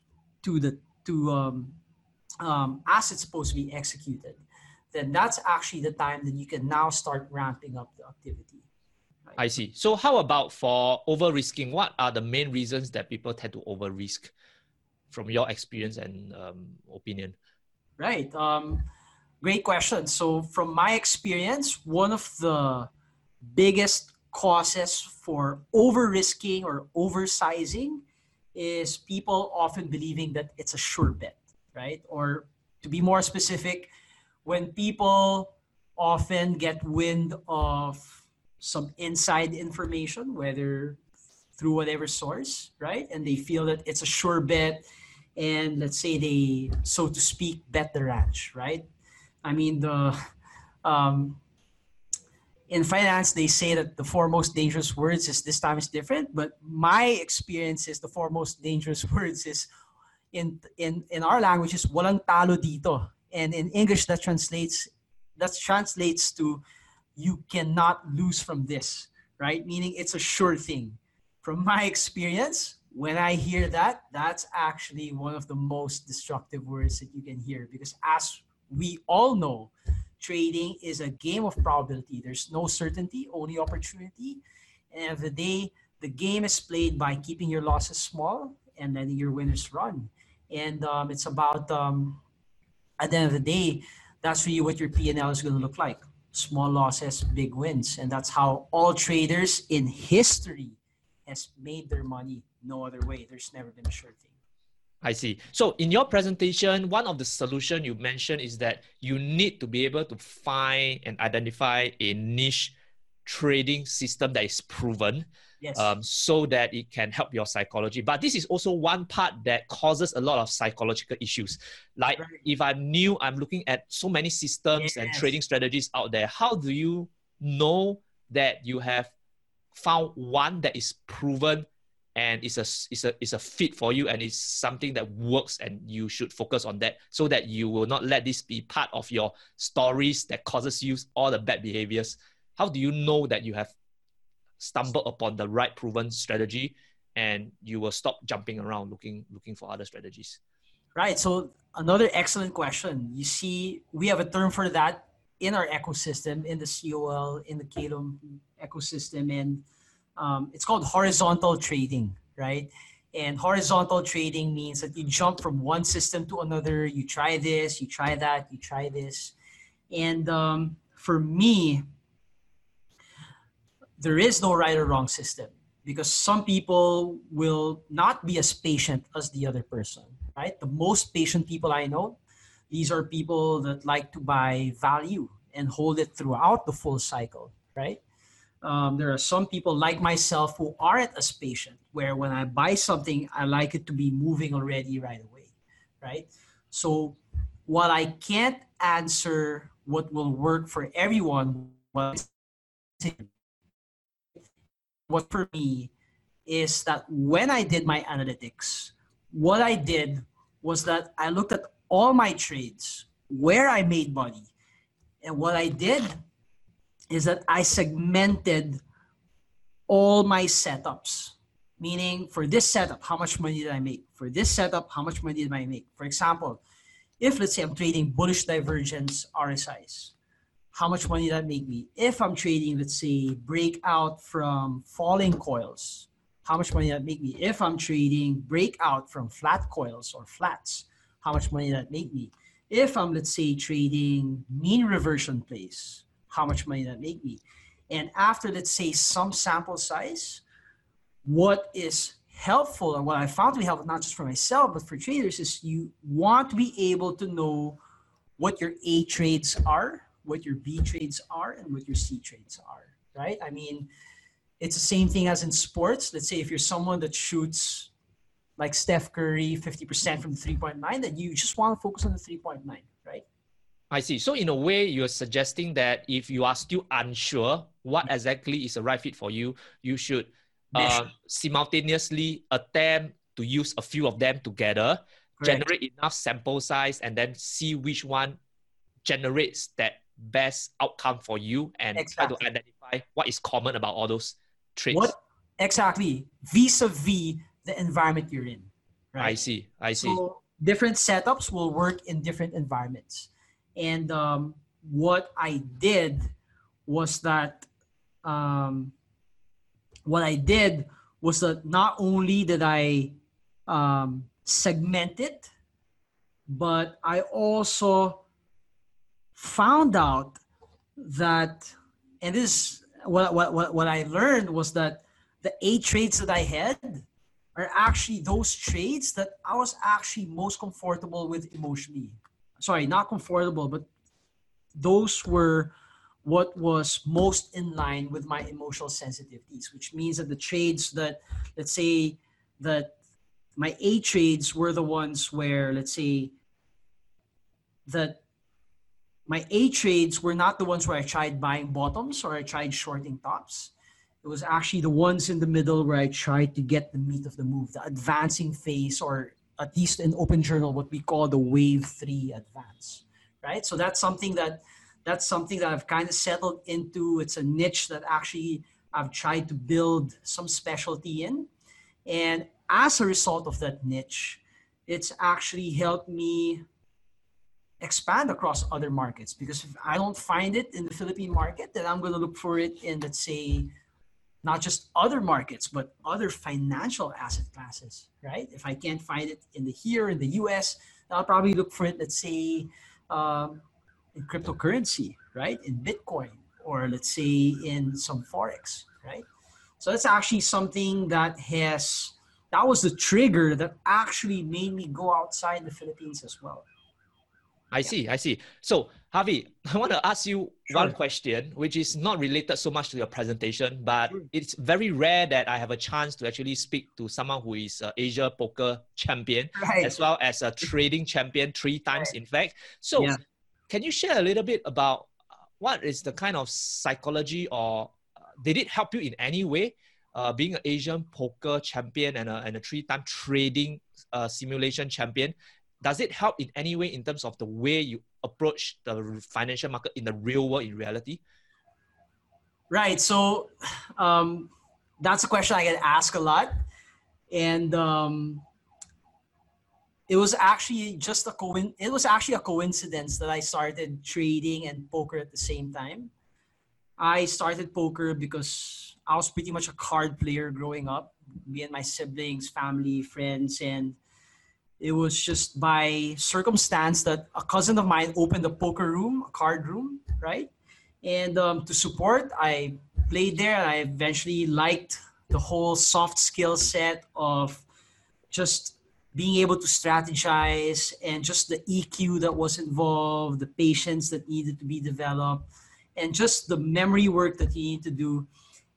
as it's supposed to be executed, then that's actually the time that you can now start ramping up the activity. Right? I see. So how about for over-risking? What are the main reasons that people tend to over-risk from your experience and opinion? Right. Great question. So from my experience, one of the biggest causes for over-risking or oversizing is people often believing that it's a sure bet, right? Or to be more specific, when people often get wind of some inside information, whether through whatever source, right? And they feel that it's a sure bet, and let's say they, so to speak, bet the ranch, right? I mean, in finance, they say that the four most dangerous words is, this time is different, but my experience is the four most dangerous words is, in our language, is walang talo dito. And in English, that translates to you cannot lose from this, right? Meaning it's a sure thing. From my experience, when I hear that, that's actually one of the most destructive words that you can hear, because as we all know, trading is a game of probability. There's no certainty, only opportunity. And at the end of the day, the game is played by keeping your losses small and letting your winners run. And it's about, at the end of the day, that's really what your P&L is going to look like. Small losses, big wins. And that's how all traders in history has made their money. No other way. There's never been a sure thing. I see. So in your presentation, one of the solutions you mentioned is that you need to be able to find and identify a niche trading system that is proven, yes, so that it can help your psychology. But this is also one part that causes a lot of psychological issues. Like if I'm new, I'm looking at so many systems and trading strategies out there. How do you know that you have found one that is proven and is a fit for you, and it's something that works, and you should focus on that, so that you will not let this be part of your stories that causes you all the bad behaviors? How do you know that you have stumbled upon the right proven strategy and you will stop jumping around looking for other strategies? Right. So another excellent question. You see, we have a term for that in our ecosystem, in the COL, in the Kalum ecosystem, and it's called horizontal trading, right? And horizontal trading means that you jump from one system to another. You try this, you try that, you try this. And for me, there is no right or wrong system, because some people will not be as patient as the other person, right? The most patient people I know, these are people that like to buy value and hold it throughout the full cycle, right? There are some people like myself who aren't as patient, where when I buy something, I like it to be moving already right away, right? So while I can't answer what will work for everyone, what for me is that when I did my analytics, what I did was that I looked at all my trades, where I made money. And what I did is that I segmented all my setups, meaning for this setup, how much money did I make? For this setup, how much money did I make? For example, if let's say I'm trading bullish divergence RSIs, how much money did that make me? If I'm trading, let's say, breakout from falling coils, how much money did that make me? If I'm trading breakout from flat coils or flats, how much money did that make me? If I'm, let's say, trading mean reversion plays, how much money did that make me? And after, let's say, some sample size, what is helpful and what I found to be helpful, not just for myself, but for traders, is you want to be able to know what your A trades are, what your B trades are, and what your C trades are, right? I mean, it's the same thing as in sports. Let's say if you're someone that shoots like Steph Curry, 50% from the 3.9, then you just want to focus on the 3.9, right? I see. So in a way, you're suggesting that if you are still unsure what exactly is the right fit for you, you should simultaneously attempt to use a few of them together, generate enough sample size, and then see which one generates that best outcome for you, and try to identify what is common about all those trades. Exactly. Vis-a-vis the environment you're in, right? I see. So different setups will work in different environments. And what I did was that not only did I segment it, but I also found out that, and this what I learned was that the 8 trades that I had are actually those trades that I was actually most comfortable with emotionally. Sorry, not comfortable, but those were what was most in line with my emotional sensitivities, which means that the trades that, let's say, that my A trades were the ones where, let's say, that my A trades were not the ones where I tried buying bottoms or I tried shorting tops. It was actually the ones in the middle where I tried to get the meat of the move, the advancing phase, or at least in Open Journal, what we call the wave 3 advance, right? So that's something that I've kind of settled into. It's a niche that actually I've tried to build some specialty in. And as a result of that niche, it's actually helped me expand across other markets, because if I don't find it in the Philippine market, then I'm going to look for it in, let's say, not just other markets, but other financial asset classes, right? If I can't find it in the US, I'll probably look for it, let's say, in cryptocurrency, right? In Bitcoin, or let's say in some Forex, right? So that's actually something that was the trigger that actually made me go outside the Philippines as well. I see. So, Harvey, I want to ask you one question, which is not related so much to your presentation, but it's very rare that I have a chance to actually speak to someone who is an Asia poker champion, as well as a trading champion 3 times, in fact. So, can you share a little bit about what is the kind of psychology, or did it help you in any way, being an Asian poker champion and a 3-time trading simulation champion? Does it help in any way in terms of the way you approach the financial market in the real world, in reality? Right. So that's a question I get asked a lot. And it was actually a coincidence that I started trading and poker at the same time. I started poker because I was pretty much a card player growing up. Me and my siblings, family, friends, and it was just by circumstance that a cousin of mine opened a poker room, a card room, right? And to support, I played there. And I eventually liked the whole soft skill set of just being able to strategize, and just the EQ that was involved, the patience that needed to be developed, and just the memory work that you need to do.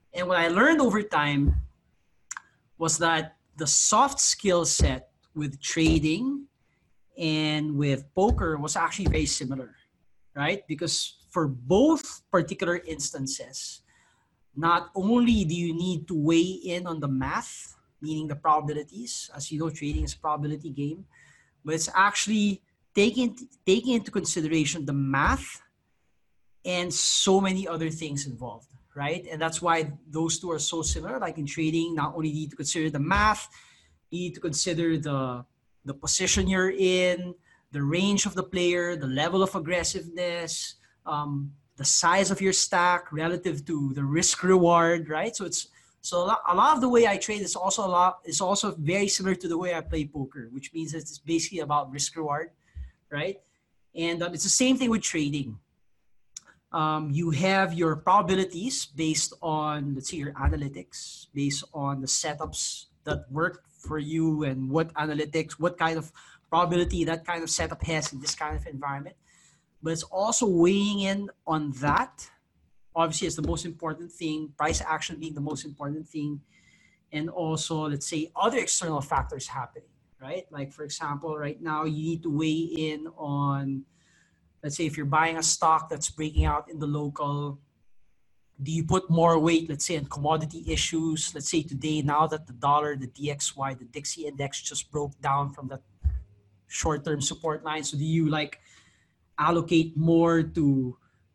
And what I learned over time was that the soft skill set with trading and with poker was actually very similar, right? Because for both particular instances, not only do you need to weigh in on the math, meaning the probabilities, as you know, trading is a probability game, but it's actually taking into consideration the math and so many other things involved, right? And that's why those two are so similar. Like in trading, not only do you need to consider the math, you need to consider the position you're in, the range of the player, the level of aggressiveness, the size of your stack relative to the risk reward, right? So a lot of the way I trade is also very similar to the way I play poker, which means that it's basically about risk reward, right? And it's the same thing with trading. You have your probabilities based on, let's say, your analytics, based on the setups that work for you and what analytics, what kind of probability that kind of setup has in this kind of environment. But it's also weighing in on that. Obviously, it's the most important thing, price action being the most important thing. And also, let's say, other external factors happening, right? Like, for example, right now, you need to weigh in on, let's say, if you're buying a stock that's breaking out in the local, do you put more weight, let's say, on commodity issues? Let's say today, now that the dollar, the DXY, the Dixie index just broke down from that short-term support line. So do you like allocate more to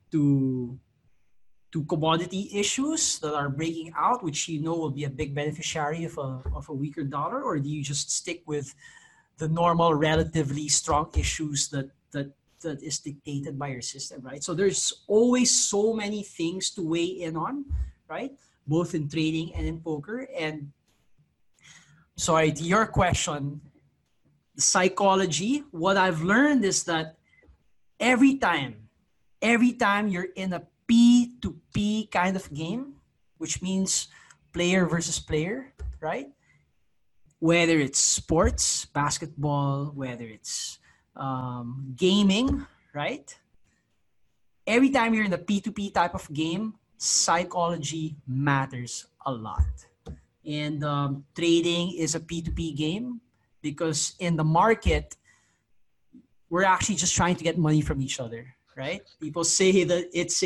commodity issues that are breaking out, which you know will be a big beneficiary of a weaker dollar? Or do you just stick with the normal, relatively strong issues that is dictated by your system, right? So there's always so many things to weigh in on, right? Both in trading and in poker. And sorry, to your question, the psychology, what I've learned is that every time you're in a P2P kind of game, which means player versus player, right? Whether it's sports, basketball, whether it's gaming, right? Every time you're in the P2P type of game, psychology matters a lot. And trading is a P2P game because in the market, we're actually just trying to get money from each other, right? People say that it's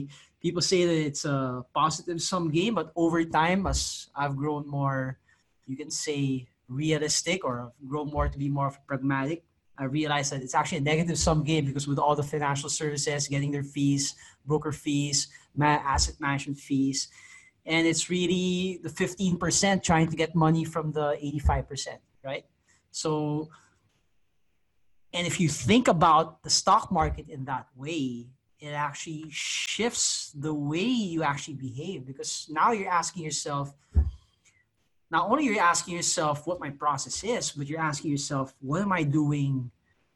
a positive sum game, but over time, as I've grown more, you can say realistic, or I've grown more to be more pragmatic, I realized that it's actually a negative sum game because with all the financial services getting their fees, broker fees, asset management fees, and it's really the 15% trying to get money from the 85%, right? So, and if you think about the stock market in that way, it actually shifts the way you actually behave, because now you're asking yourself, not only are you asking yourself what my process is, but you're asking yourself, what am I doing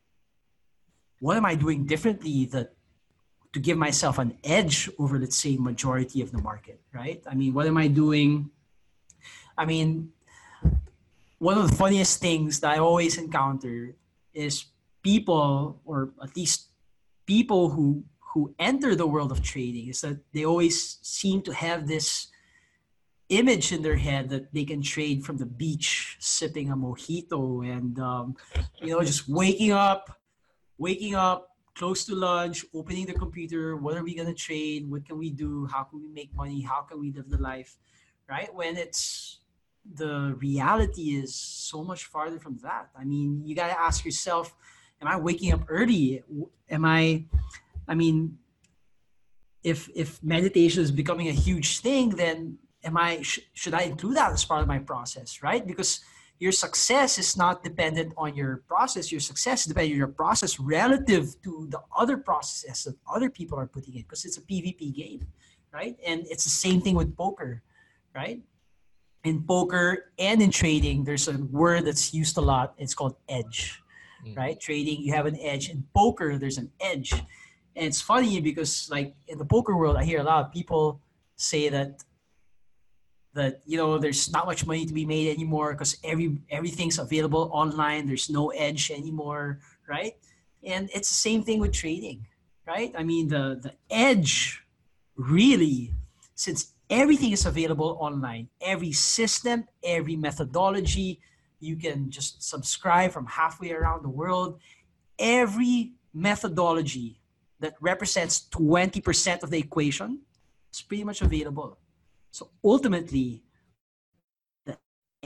differently to give myself an edge over, let's say, majority of the market, right? I mean, what am I doing? I mean, one of the funniest things that I always encounter is people, or at least people who enter the world of trading, is that they always seem to have this image in their head that they can trade from the beach, sipping a mojito, and just waking up close to lunch, opening the computer. What are we gonna trade? What can we do? How can we make money? How can we live the life, right? When it's the reality is so much farther from that. I mean, you gotta ask yourself, am I waking up early? If meditation is becoming a huge thing, then should I include that as part of my process, right? Because your success is not dependent on your process. Your success is dependent on your process relative to the other processes that other people are putting in, because it's a PvP game, right? And it's the same thing with poker, right? In poker and in trading, there's a word that's used a lot. It's called edge, right? Trading, you have an edge. In poker, there's an edge. And it's funny because, like, in the poker world, I hear a lot of people say that there's not much money to be made anymore because everything's available online. There's no edge anymore, right? And it's the same thing with trading, right? I mean, the edge really, since Everything is available online. Every system, every methodology. You can just subscribe from halfway around the world. Every methodology that represents 20% of the equation is pretty much available. So ultimately, the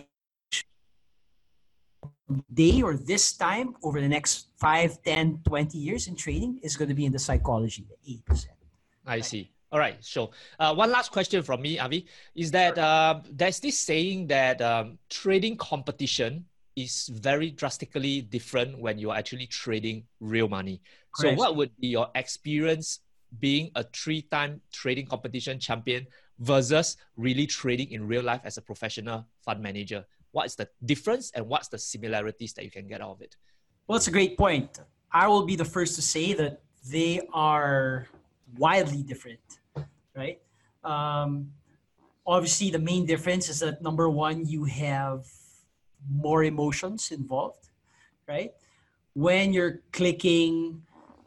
day or this time over the next 5, 10, 20 years in trading is going to be in the psychology, the 8%. I see. All right, sure. One last question from me, Avi, is that there's this saying that trading competition is very drastically different when you're actually trading real money. Correct. So what would be your experience being a 3-time trading competition champion versus really trading in real life as a professional fund manager? What is the difference and what's the similarities that you can get out of it? Well, it's a great point. I will be the first to say that they are wildly different, right? Obviously, the main difference is that number one, you have more emotions involved, right? When you're clicking,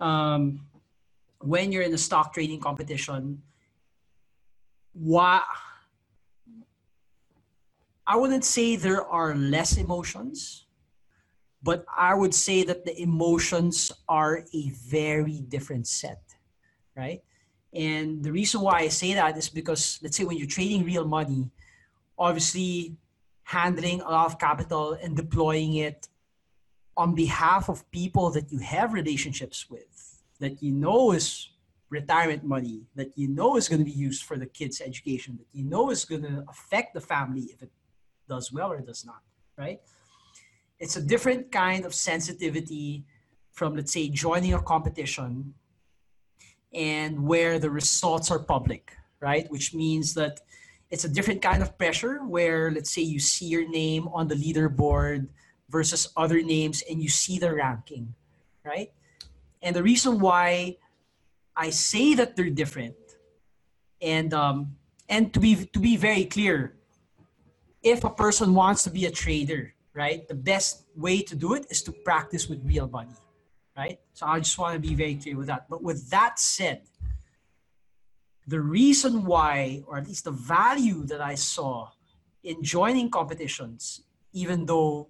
when you're in a stock trading competition, I wouldn't say there are less emotions, but I would say that the emotions are a very different set, right? And the reason why I say that is because, let's say when you're trading real money, obviously handling a lot of capital and deploying it on behalf of people that you have relationships with, that you know is retirement money, that you know is going to be used for the kids' education, that you know is going to affect the family if it does well or does not, right? It's a different kind of sensitivity from, let's say, joining a competition and where the results are public, right? Which means that it's a different kind of pressure where, let's say, you see your name on the leaderboard versus other names and you see the ranking, right? And the reason why I say that they're different, and to be very clear, if a person wants to be a trader, right, the best way to do it is to practice with real money, right? So I just want to be very clear with that. But with that said, the reason why, or at least the value that I saw in joining competitions, even though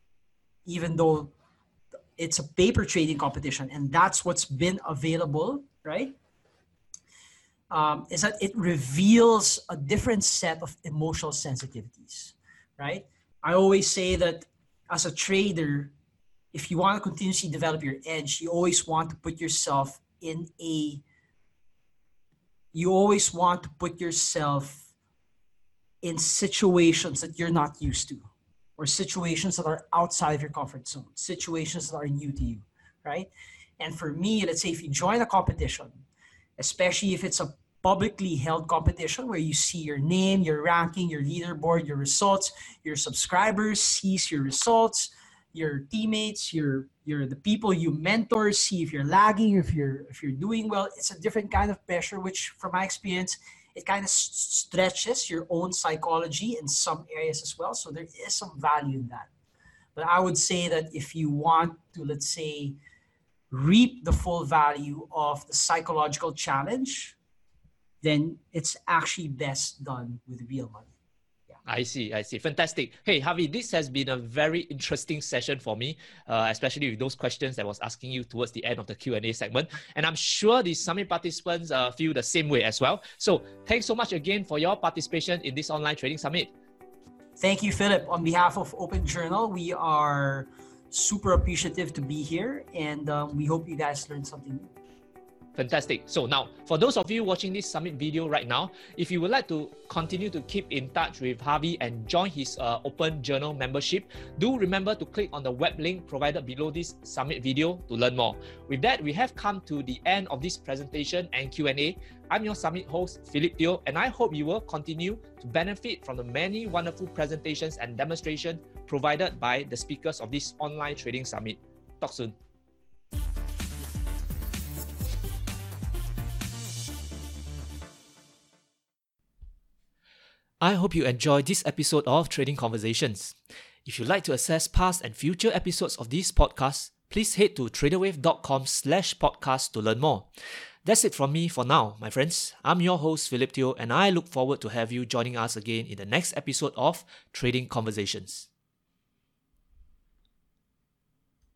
it's a paper trading competition and that's what's been available, right, is that it reveals a different set of emotional sensitivities, right? I always say that as a trader, if you want to continuously develop your edge, you always want to put yourself in situations that you're not used to, or situations that are outside of your comfort zone, situations that are new to you, right? And for me, let's say if you join a competition, especially if it's a publicly held competition where you see your name, your ranking, your leaderboard, your results, your subscribers sees your results, your teammates, the people you mentor see if you're lagging, if you're doing well. It's a different kind of pressure, which from my experience, it kind of stretches your own psychology in some areas as well. So there is some value in that. But I would say that if you want to, let's say, reap the full value of the psychological challenge, then it's actually best done with real money. Yeah. I see. Fantastic. Hey, Harvey, this has been a very interesting session for me, especially with those questions that I was asking you towards the end of the Q&A segment. And I'm sure the summit participants feel the same way as well. So thanks so much again for your participation in this online trading summit. Thank you, Philip. On behalf of Open Journal, we are super appreciative to be here, and we hope you guys learned something new. Fantastic. So now, for those of you watching this summit video right now, if you would like to continue to keep in touch with Harvey and join his Open Journal membership, do remember to click on the web link provided below this summit video to learn more. With that, we have come to the end of this presentation and Q&A. I'm your summit host, Philip Teo, and I hope you will continue to benefit from the many wonderful presentations and demonstrations provided by the speakers of this online trading summit. Talk soon. I hope you enjoyed this episode of Trading Conversations. If you'd like to access past and future episodes of this podcast, please head to traderwave.com/podcast to learn more. That's it from me for now, my friends. I'm your host, Philip Teo, and I look forward to have you joining us again in the next episode of Trading Conversations.